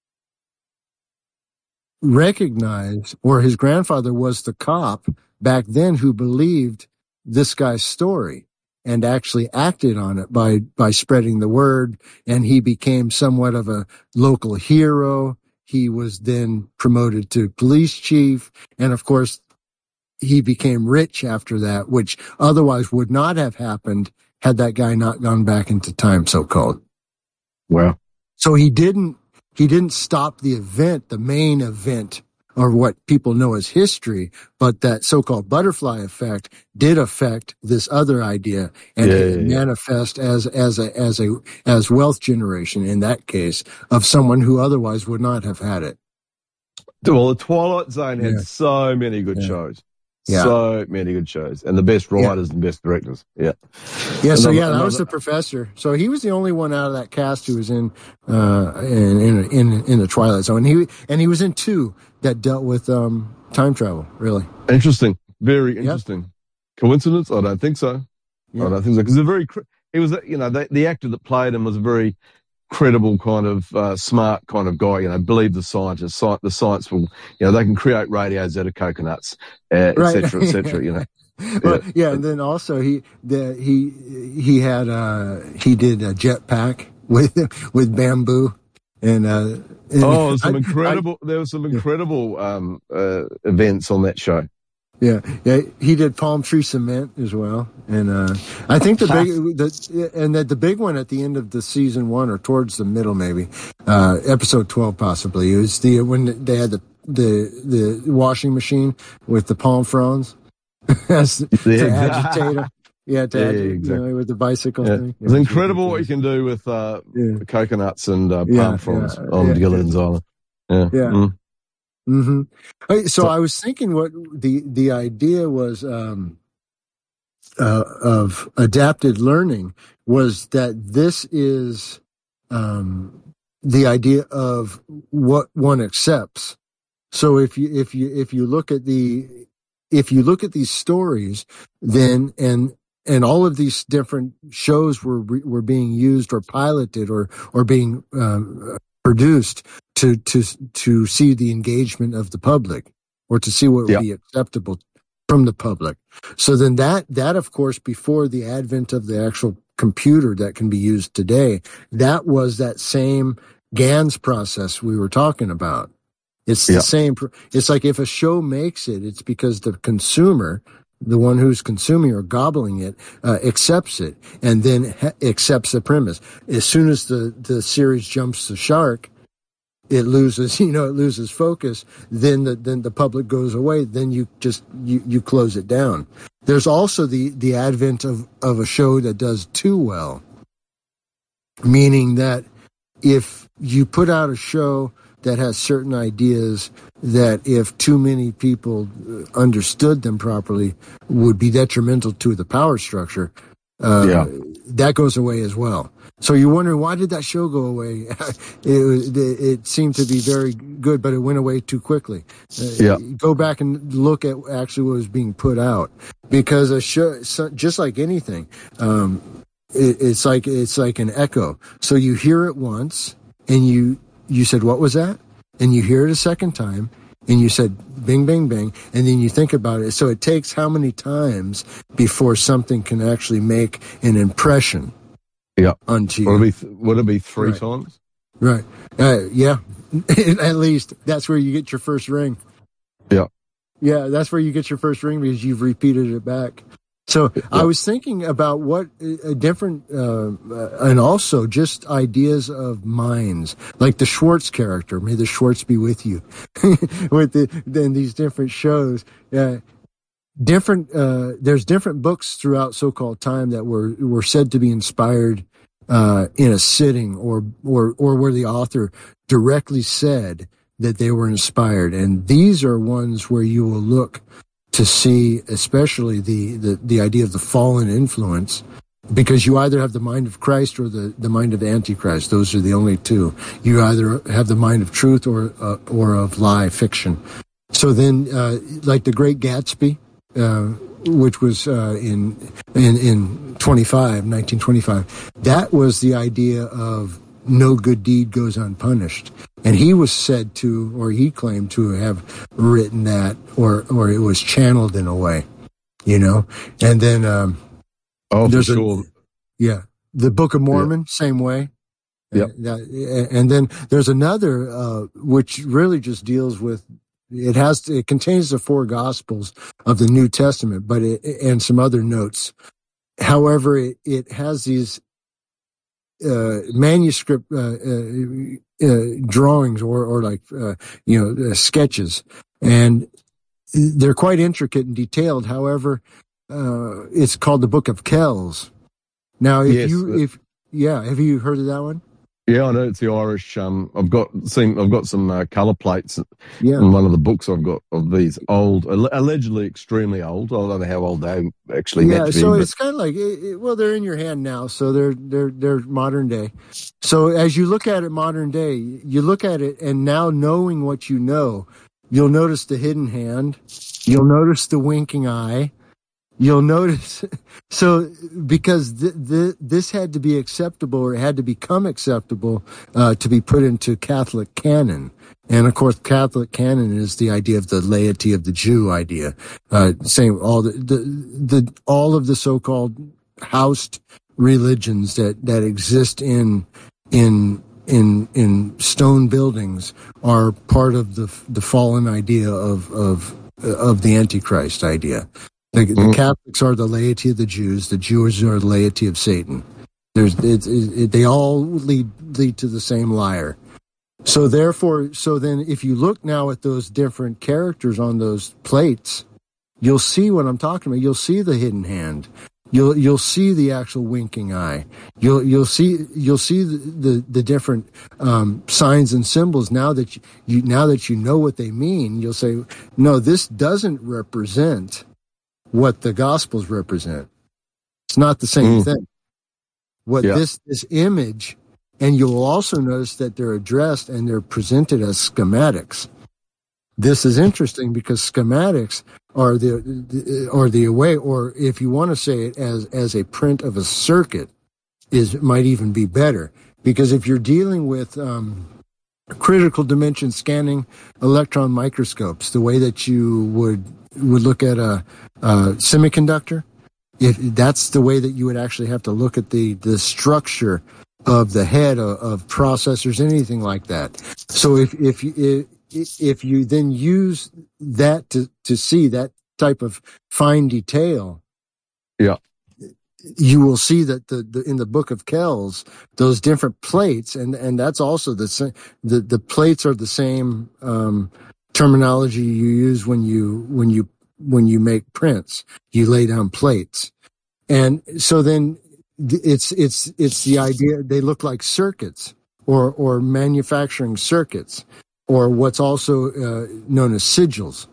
recognized, or his grandfather was the cop back then who believed this guy's story and actually acted on it by, by spreading the word. And he became somewhat of a local hero. He was then promoted to police chief. And of course, he became rich after that, which otherwise would not have happened had that guy not gone back into time, so-called. Well, so he didn't, he didn't stop the event, the main event, or what people know as history, but that so-called butterfly effect did affect this other idea, and yeah, it yeah, manifest yeah. as as a as a as wealth generation in that case of someone who otherwise would not have had it. Well, the Twilight Zone had Yeah. so many good Yeah. shows. Yeah. So many good shows, and the best writers Yeah. and best directors. Yeah. Yeah, so Another- yeah, that was another- the professor. So he was the only one out of that cast who was in uh in in in, in the Twilight Zone. And he and he was in two that dealt with um time travel, really. Interesting. Very interesting. Coincidence? I don't think so. Yeah. I don't think so. Because a very, cre- he was, a- you know, the, the actor that played him was a very credible kind of uh, smart kind of guy. You know, believe the scientists. Sci- the science will, you know, they can create radios out of coconuts, uh, et Right. cetera, et cetera. You know, Well, yeah, and then also he the he he had uh he did a jetpack with with bamboo and uh and Oh, some I, incredible. I, There were some incredible um, uh, events on that show. yeah, yeah, he did palm tree cement as well, and uh I think the big the and that the big one at the end of the season one or towards the middle maybe, uh episode twelve possibly, it was the when they had the the the washing machine with the palm fronds. As, to Yeah, agitate them. Yeah, to yeah, agitate, exactly. you know, with the bicycle Yeah. thing. Yeah, It's incredible what you ridiculous. can do with uh, Yeah, coconuts and uh, yeah, palm fronds yeah, on yeah, Gilligan's Island. Yeah. yeah. Mm. Mm-hmm. So So, I was thinking what the the idea was um, uh, of adapted learning was that this is um, the idea of what one accepts. So if you if you if you look at the if you look at these stories, then and and all of these different shows were were being used or piloted or or being um, produced to to to see the engagement of the public or to see what would yeah, be acceptable from the public. So then that that of course before the advent of the actual computer that can be used today, that was that same GANS process we were talking about. It's the yeah, same. It's like if a show makes it, it's because the consumer, the one who's consuming or gobbling it, uh, accepts it and then ha- accepts the premise. As soon as the, the series jumps the shark, it loses, you know, it loses focus. Then the, then the public goes away. Then you just, you, you close it down. There's also the, the advent of, of a show that does too well, meaning that if you put out a show that has certain ideas that if too many people understood them properly would be detrimental to the power structure, uh, yeah, that goes away as well. So you're wondering, why did that show go away? it, it, it seemed to be very good, but it went away too quickly. Uh, yeah, go back and look at actually what was being put out, because a show, just like anything, um, it, it's like it's like an echo. So you hear it once, and you you said, what was that? And you hear it a second time, and you said, bing, bing, bing, and then you think about it. So it takes how many times before something can actually make an impression yeah. onto you? Would it be, th- would it be three Right. times? Right. Uh, yeah. At least that's where you get your first ring. Yeah, Yeah, that's where you get your first ring because you've repeated it back. So yeah, I was thinking about what a different, uh, uh, and also just ideas of minds, like the Schwartz character. May the Schwartz be with you. With the then these different shows, uh, different. Uh, there's different books throughout so-called time that were were said to be inspired uh, in a sitting, or or or where the author directly said that they were inspired, and these are ones where you will look to see especially the, the, the idea of the fallen influence, because you either have the mind of Christ or the, the mind of Antichrist. Those are the only two. You either have the mind of truth or uh, or of lie, fiction. So then, uh, like The Great Gatsby, uh, which was uh, in in in twenty-five, nineteen twenty-five, that was the idea of no good deed goes unpunished. And he was said to, or he claimed to have written that, or or it was channeled in a way, you know. And then um, oh, for there's a sure. yeah, the Book of Mormon, same way. Yep. Uh, that, and then there's another uh, which really just deals with, it has it contains the four Gospels of the New Testament, but it, and some other notes. However, it, it has these uh, manuscript uh, uh, uh, drawings or or like uh, you know uh, sketches, and they're quite intricate and detailed. However, uh, it's called the Book of Kells. Now, if Yes, you uh, if yeah, have you heard of that one? Yeah, I know it's the Irish. Um, I've got seen. I've got some uh, colour plates Yeah. in one of the books I've got of these old, allegedly extremely old. I don't know how old they actually Yeah, meant to be. so But it's kind of like, it, it- well, they're in your hand now, so they're they're they're modern day. So as you look at it modern day, you look at it, and now knowing what you know, you'll notice the hidden hand, you'll notice the winking eye, you'll notice. So, because th- th- this had to be acceptable, or it had to become acceptable uh, to be put into Catholic canon. And of course, Catholic canon is the idea of the laity of the Jew idea, uh, saying all the, the the all of the so-called housed religions that that exist in in in in stone buildings are part of the the fallen idea of of of the Antichrist idea. The, the Mhm. Catholics are the laity of the Jews. The Jews are the laity of Satan. There's it, it, it, they all lead lead to the same liar. So therefore, so then if you look now at those different characters on those plates, you'll see what I'm talking about. You'll see the hidden hand. You'll you'll see the actual winking eye. You'll you'll see you'll see the the, the different um, signs and symbols. Now that you, you now that you know what they mean, you'll say, no, this doesn't represent what the Gospels represent. It's not the same Mm. thing. What Yeah. this this image. And you'll also notice that they're addressed and they're presented as schematics. This is interesting because schematics are the, the or the way, or if you want to say it as as a print of a circuit, is might even be better. Because if you're dealing with um, critical dimension scanning electron microscopes, the way that you would would look at a, a semiconductor, if that's the way that you would actually have to look at the the structure of the head of, of processors, anything like that. So if if you if, if you then use that to to see that type of fine detail, Yeah. you will see that the, the in the Book of Kells, those different plates, and and that's also the sa- the the plates are the same um, terminology you use when you when you when you make prints. You lay down plates, and so then it's it's it's the idea they look like circuits or or manufacturing circuits, or what's also uh, known as sigils.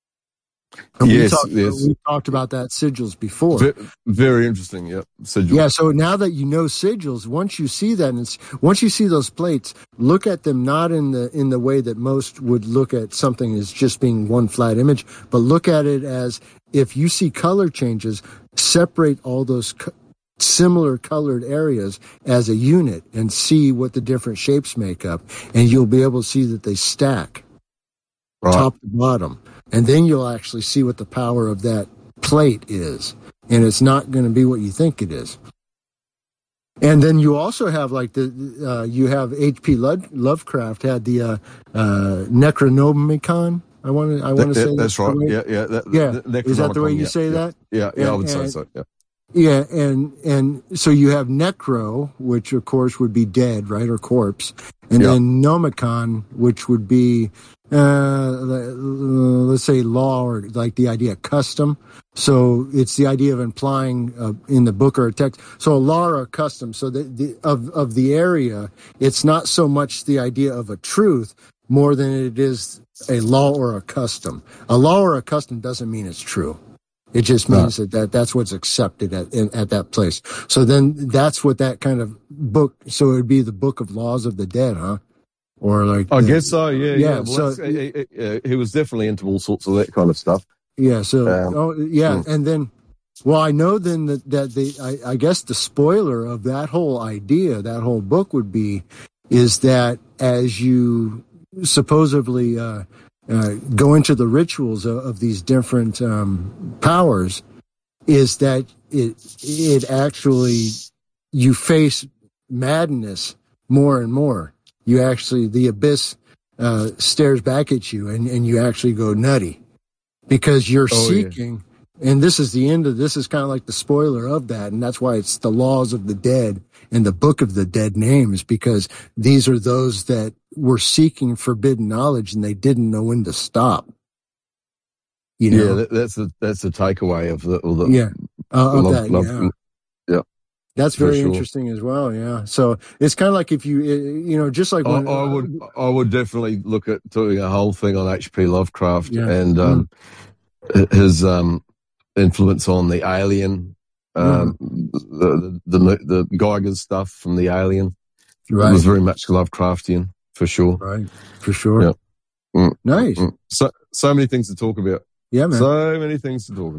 And we Yes, talked yes. we talked about that sigils before. Ve- very interesting. Yeah. Sigil. Yeah, so now that you know sigils, once you see that, and it's, once you see those plates, look at them not in the in the way that most would look at something as just being one flat image, but look at it as if you see color changes, separate all those co- similar colored areas as a unit and see what the different shapes make up, and you'll be able to see that they stack Right. top to bottom, and then you'll actually see what the power of that plate is, and it's not going to be what you think it is. And then you also have like the uh, you have H P Lovecraft had the uh, uh, Necronomicon. I want to I want to That- that- say that's right. the way- Yeah, yeah. That, Yeah. that- Is that the way Necronomicon, you yeah, say yeah. that? Yeah, yeah, I And- would say and- so. Yeah. Yeah, and and so you have necro, which of course would be dead, right, or corpse, and Yeah. then nomicon, which would be uh, let's say law, or like the idea of custom. So it's the idea of implying uh, in the book or a text. So a law or a custom. So the, the of of the area, it's not so much the idea of a truth more than it is a law or a custom. A law or a custom doesn't mean it's true. It just means that, that that's what's accepted at in, at that place. So then that's what that kind of book. So it would be the Book of Laws of the Dead, huh? Or like I the- guess so. Yeah, yeah. Yeah, Well, so- that's- he, he- he was definitely into all sorts of that kind of stuff. Yeah. So Um, oh, yeah, mm. and then well, I know then that that the I, I guess the spoiler of that whole idea, that whole book would be, is that as you supposedly uh, uh, go into the rituals of, of these different um, powers, is that it it actually you face madness more and more. You actually the abyss uh, stares back at you, and, and you actually go nutty because you're Oh, yeah. seeking. And this is the end of this is kind of like the spoiler of that, and that's why it's the laws of the dead and the book of the dead names, because these are those that were seeking forbidden knowledge and they didn't know when to stop. You know, Yeah, that, that's the that's the takeaway of the, of the yeah, uh, of love- that, love- yeah. yeah. That's For very sure. interesting as well. Yeah. So it's kind of like if you, uh, you know, just like I, when I would I would definitely look at doing a whole thing on H P Lovecraft Yeah. and um, his um, influence on the Alien, um, the, the the the Geiger stuff from the Alien. It right, was very much Lovecraftian for sure. right, for sure. Yeah. Mm. Nice. Mm. So so many things to talk about. Yeah, man. So many things to talk about.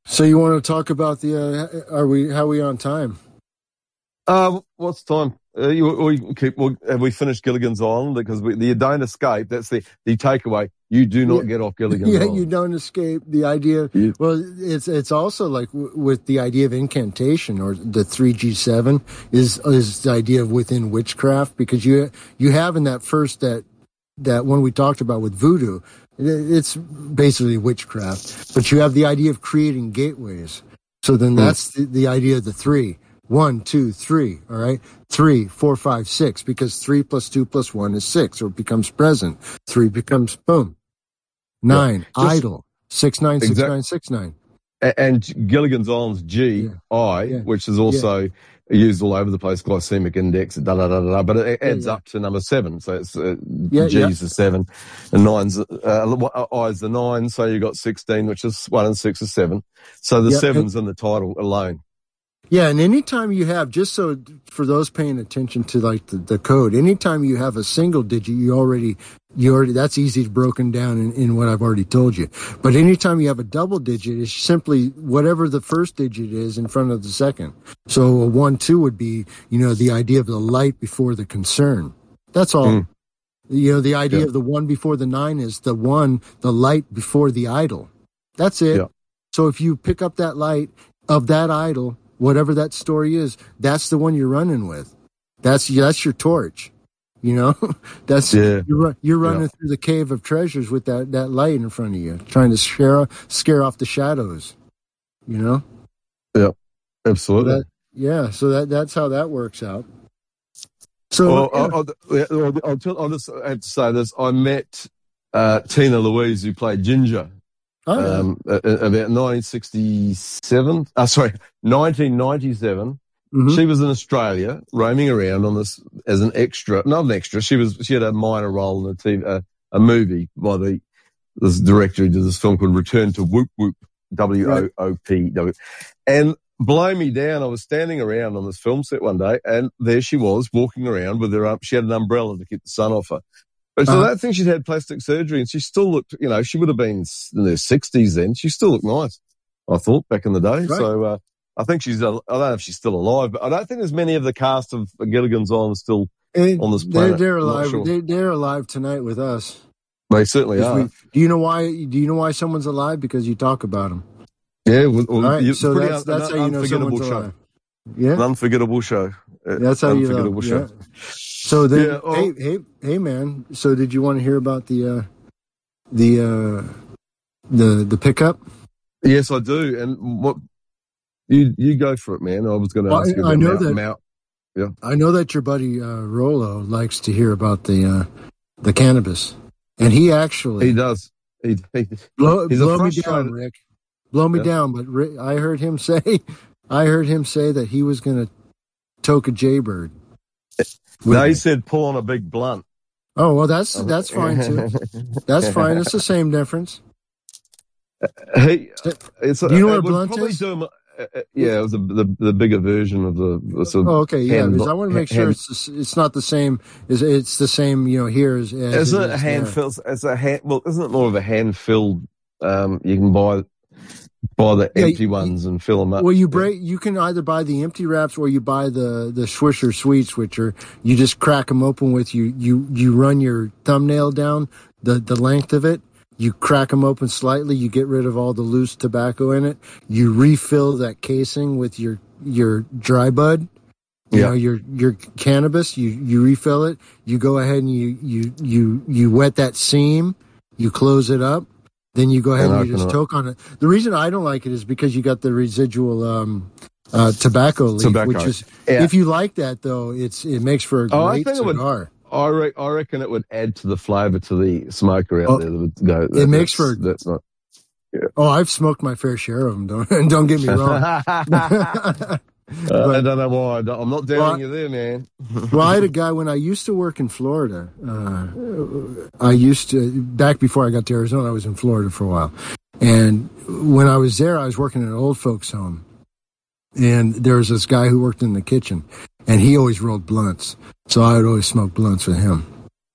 So you want to talk about the? Uh, are we? How are we on time? Uh, what's time? Uh, you, we can keep. Well, have we finished Gilligan's Island? Because we, you don't escape. That's the the takeaway. You do not Yeah. get off Gilligan's Yeah, Island. you don't escape the idea. You- Well, it's it's also like w- with the idea of incantation or the three G seven is is the idea of within witchcraft, because you you have in that first that that one we talked about with voodoo, it- it's basically witchcraft, but you have the idea of creating gateways. So then that's the, the idea of the three. One, two, three. All right. Three, four, five, six, because three plus two plus one is six, or it becomes present. Three becomes boom. Nine, Just- idle. Six, nine, six, Exact- nine, six, nine. A- And Gilligan's Island's G, Yeah. I, Yeah. which is also used all over the place, glycemic index, da da da da, da, but it adds Yeah, yeah. up to number seven. So it's uh, Yeah, G's the seven, and nine's uh, I's the nine. So you got sixteen, which is one and six is seven. So the Yeah, seven's in the title alone. Yeah, and anytime you have, just so for those paying attention to like the, the code, anytime you have a single digit, you already, you already, that's easy broken down in, in what I've already told you. But anytime you have a double digit, it's simply whatever the first digit is in front of the second. So a one, two would be, you know, the idea of the light before the concern. That's all. Mm. You know, the idea Yeah. of the one before the nine is the one, the light before the idol. That's it. Yeah. So if you pick up that light of that idol, whatever that story is, that's the one you're running with. That's that's your torch. You know, that's Yeah. you're ru- you're running Yeah. through the cave of treasures with that, that light in front of you, trying to scare scare off the shadows. You know, so Absolutely. that, yeah. So that that's how that works out. So Well, yeah. I'll, I'll, yeah, I'll, I'll, tell, I'll just have to say this. I met uh, Tina Louise, who played Ginger, Oh, yeah. um, uh, about nineteen sixty-seven. Uh, sorry, nineteen ninety-seven. Mhm. She was in Australia, roaming around on this as an extra. Not an extra. She was. She had a minor role in a T V, uh, a movie by the this director who did this film called Return to Whoop Whoop, W O O P W, and. Blow me down. I was standing around on this film set one day, and there she was walking around with her. Um, she had an umbrella to keep the sun off her. But so Uh-huh. I don't think she'd had plastic surgery, and she still looked. You know, she would have been in her sixties then. She still looked nice, I thought, back in the day. Right. So uh, I think she's. I don't know if she's still alive, but I don't think there's many of the cast of Gilligan's Island still. And on this they're, planet. they're I'm not alive. sure. They, they're alive tonight with us. They certainly If are. we- do you know why? Do you know why someone's alive? Because you talk about them. Yeah, well, All right. you- So pretty that's un- that's an how you know unforgettable someone's show. alive. Yeah. An unforgettable show. Uh, That's how you unforgettable know. show. Yeah. So then, Yeah, well- hey, hey, hey, man. So did you want to hear about the, uh, the, uh, the, the pickup? Yes, I do. And what you you go for it, man. I was going to Well, ask you I- I about know Mount, that- Mount. I know that your buddy uh, Rolo likes to hear about the, uh, the cannabis, and he actually He does. He, he, blow, he's a blow me frustrated- down, Rick. Blow me Yeah. down. But Rick, I heard him say, I heard him say that he was going to toke a jaybird. with no, he me. said pull on a big blunt. Oh well, that's that's fine too. That's fine. It's the same difference. He, it's a, Do you know what it a would blunt probably is? do him, uh, uh, yeah, it was a, the the bigger version of the, the sort of Oh, okay, yeah. hand- Because I want to make sure hand- it's the s- it's not the same. It's, it's the same, you know, here as, as Isn't it it a is hand there. filled? It's a hand. Well, isn't it more of a hand filled? Um, you can buy buy the Yeah, empty you- ones and fill them up. Well, you break. You can either buy the empty wraps or you buy the the Swisher Sweets, which are you just crack them open with you. You you run your thumbnail down the the length of it. You crack them open slightly. You get rid of all the loose tobacco in it. You refill that casing with your your dry bud. You Yeah. know your your cannabis. You you refill it. You go ahead and you you you you wet that seam. You close it up. Then you go ahead And and you open just it. toke on it. The reason I don't like it is because you got the residual um, uh, tobacco leaf, Tobacco. which is Yeah. if you like that though, it's it makes for a Oh, I great think it would- cigar. I, re- I reckon it would add to the flavour to the smoker out Oh, there. That would go. it that- makes that's- for- That's not. Oh, I've smoked my fair share of them. Don't don't get me wrong. Uh, I don't know why. I don't- I'm not doubting Well, you there, man. Well, I had a guy when I used to work in Florida. Uh, I used to back before I got to Arizona. I was in Florida for a while, and when I was there, I was working in an old folks' home, and there was this guy who worked in the kitchen, and he always rolled blunts, so I would always smoke blunts with him.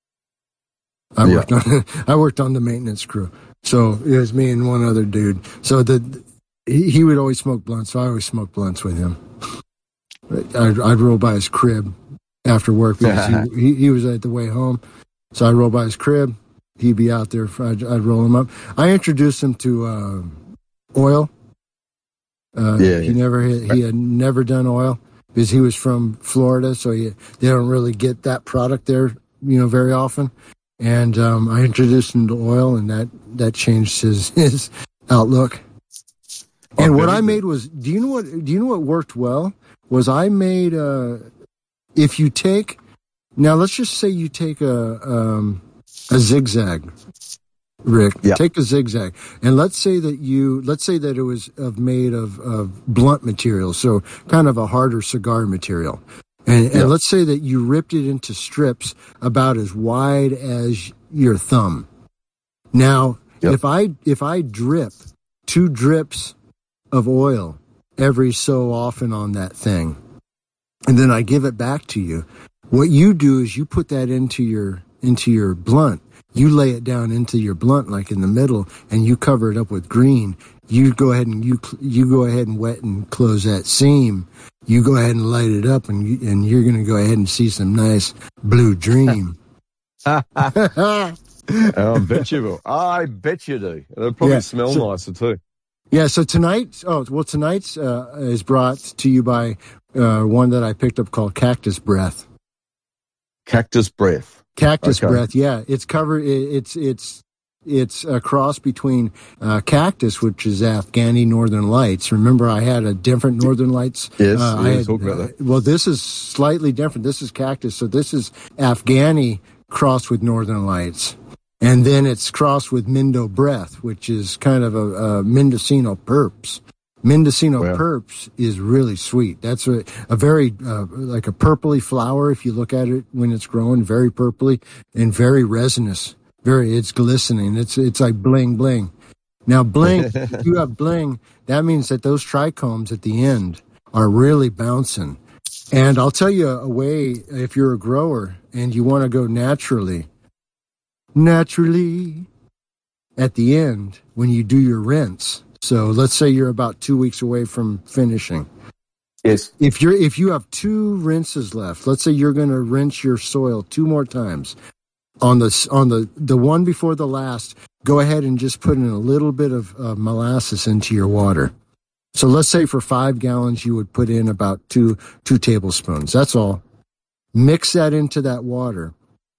I Yeah. worked on I worked on the maintenance crew, so it was me and one other dude. So the he, he would always smoke blunts, so I always smoked blunts with him. I'd, I'd roll by his crib after work because he, he, he was at the way home. So I'd roll by his crib. He'd be out there. I'd, I'd roll him up. I introduced him to uh, oil. Uh, yeah, he yeah. never he had never done oil because he was from Florida, so he, they don't really get that product there, you know, very often. And um, I introduced him to oil, and that, that changed his his outlook. And what I made was, do you know what? Do you know what worked well? Was I made uh, if you take now, let's just say you take a um, a zigzag, Rick. Yep. Take a zigzag, and let's say that you let's say that it was of made of, of blunt material, so kind of a harder cigar material. And, and yep. let's say that you ripped it into strips about as wide as your thumb. Now, yep. if I if I drip two drips of oil every so often on that thing, and then I give it back to you, what you do is you put that into your into your blunt. You lay it down into your blunt, like in the middle, and you cover it up with green. You go ahead and you you go ahead and wet and close that seam. You go ahead and light it up, and you, and you're going to go ahead and see some nice blue dream. I bet you will. I bet you do. It'll probably Yeah, smell so- nicer too. Yeah, so tonight, oh, well, tonight's uh, is brought to you by uh, one that I picked up called Cactus Breath. Cactus Breath. Cactus Okay. Breath, yeah. It's covered, it, it's, it's, it's a cross between uh, Cactus, which is Afghani Northern Lights. Remember, I had a different Northern Lights? Yes, uh, yeah, I had, talk about that. uh, well, this is slightly different. This is Cactus, so this is Afghani crossed with Northern Lights. And then it's crossed with Mindo Breath, which is kind of a, a Mendocino Purps. Mendocino Wow. Purps is really sweet. That's a, a very, uh, like a purpley flower if you look at it when it's growing, very purpley and very resinous. Very, it's glistening. It's, it's like bling bling. Now bling, if you have bling, that means that those trichomes at the end are really bouncing. And I'll tell you a way, if you're a grower and you want to go naturally, naturally at the end when you do your rinse. So let's say you're about two weeks away from finishing. Yes. If you're if you have two rinses left, let's say you're going to rinse your soil two more times. On the on the the one before the last, go ahead and just put in a little bit of uh, molasses into your water. So let's say for five gallons you would put in about two two tablespoons. That's all. Mix that into that water.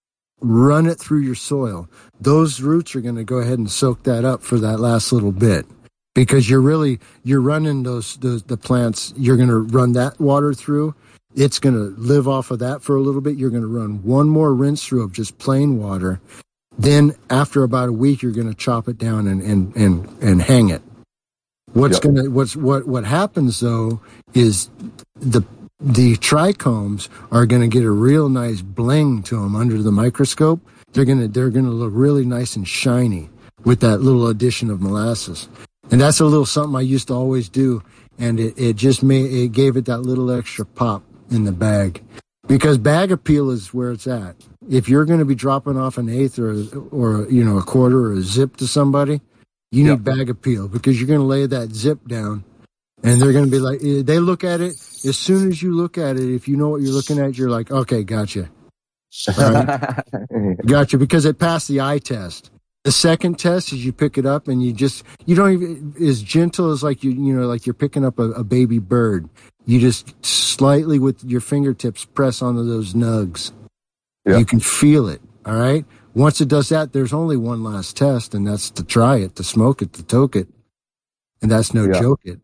Run it through your soil. Those roots are going to go ahead and soak that up for that last little bit, because you're really you're running those, those the plants. You're going to run that water through. It's going to live off of that for a little bit. You're going to run one more rinse through of just plain water. Then after about a week, you're going to chop it down and and and, and hang it. What's Yep. going to what's what what happens though is the the trichomes are going to get a real nice bling to them under the microscope. They're going to they're going to look really nice and shiny with that little addition of molasses. And that's a little something I used to always do, and it, it just made it gave it that little extra pop in the bag, because bag appeal is where it's at. If you're going to be dropping off an eighth or or you know a quarter or a zip to somebody, you need Yep. bag appeal, because you're going to lay that zip down. And they're going to be like, they look at it, as soon as you look at it, if you know what you're looking at, you're like, okay, gotcha. All right? Gotcha, because it passed the eye test. The second test is you pick it up and you just, you don't even, as gentle as like you, you know, like you're picking up a, a baby bird. You just slightly with your fingertips press onto those nugs. Yeah. You can feel it, all right? Once it does that, there's only one last test, and that's to try it, to smoke it, to toke it. And that's no Yeah. joke it.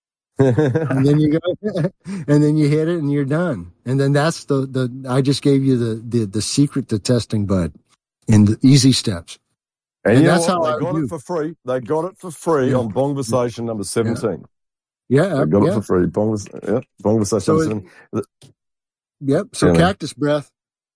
And then you go, and then you hit it, and you're done. And then that's the the. I just gave you the the, the secret to testing bud, in the easy steps. And, And you know that's what? how I They got do. it for free. They got it for free Yeah. on Bongversation number seventeen. Yeah, They got yeah, it for free. Bongvers, yeah, Bongversation So number it- seventeen. yep. So Yeah, man. cactus breath,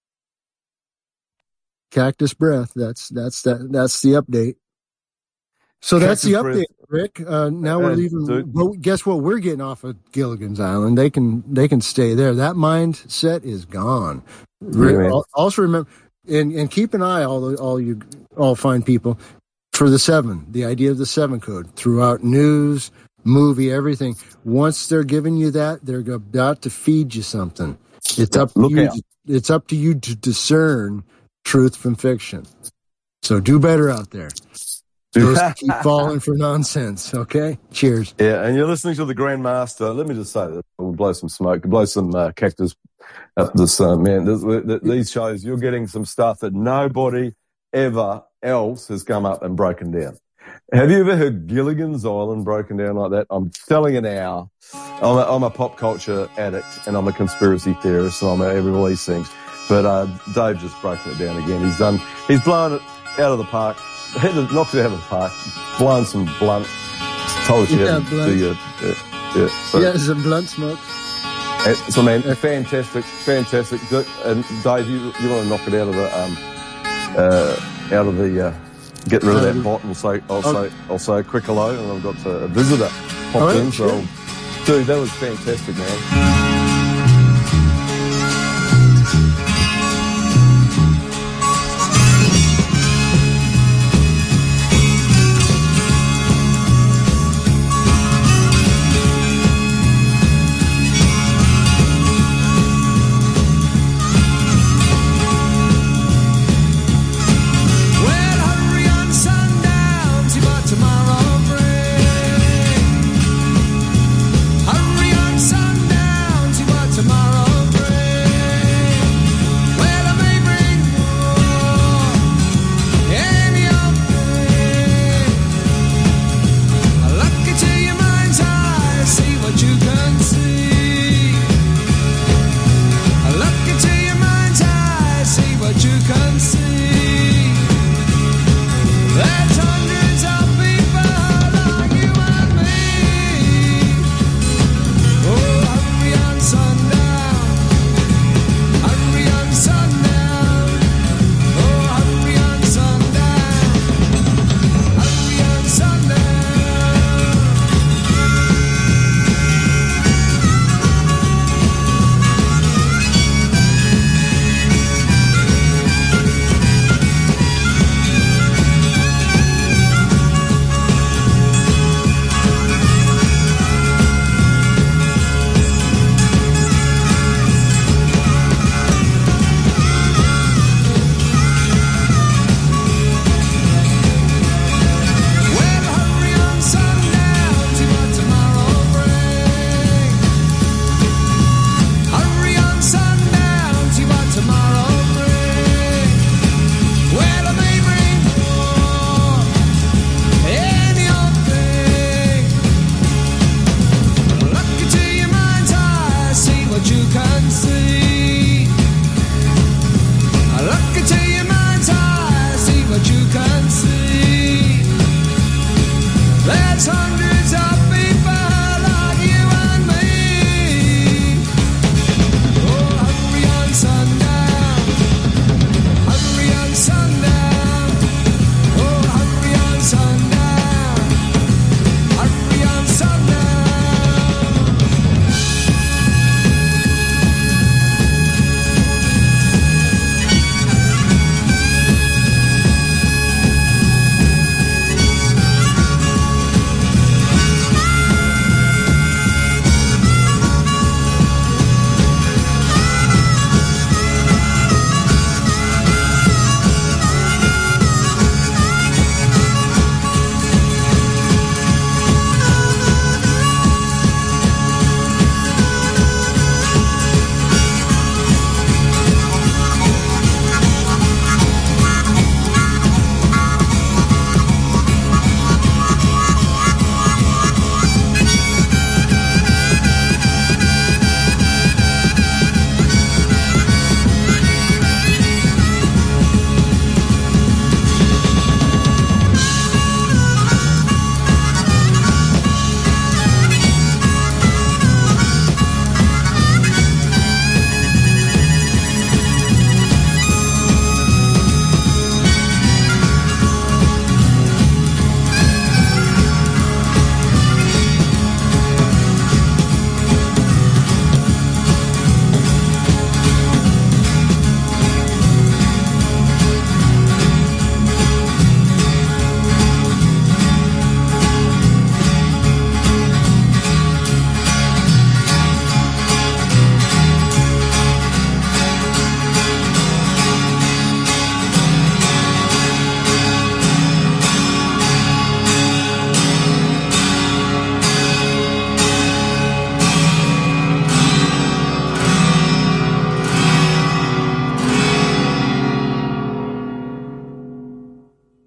cactus breath. That's that's that that's the update. So that's the Cactus breath. update, Rick. Uh, now we're And, leaving. dude- But guess what? We're getting off of Gilligan's Island. They can they can stay there. That mindset is gone. Rick, man. al- also remember, and and keep an eye, all the, all you all fine people, for the seven. The idea of the seven code throughout news, movie, everything. Once they're giving you that, they're about to feed you something. It's Yeah, up to look you. out. To, it's up to you to discern truth from fiction. So do better out there. Those keep falling for nonsense. Okay. Cheers. Yeah, and you're listening to the Grandmaster. Let me just say this: we'll blow some smoke, blow some uh, cactus up this uh, man. This, th- these shows, you're getting some stuff that nobody ever else has come up and broken down. Have you ever heard Gilligan's Island broken down like that? I'm telling you now, I'm a, I'm a pop culture addict and I'm a conspiracy theorist and I'm every all these things. But uh, Dave just broken it down again. He's done. He's blown it out of the park. Knocked it out of the park. Blown some blunt. Told you Yeah, how to blunt. do your yeah. yeah. So, Yeah, some blunt smokes. uh, so man, fantastic, fantastic. And Dave, you you want to knock it out of the um uh out of the. Uh, Get rid of that bot and say, I'll say, I'll say a quick hello, and I've got a visitor popped All right, in. So, sure. dude, that was fantastic, man.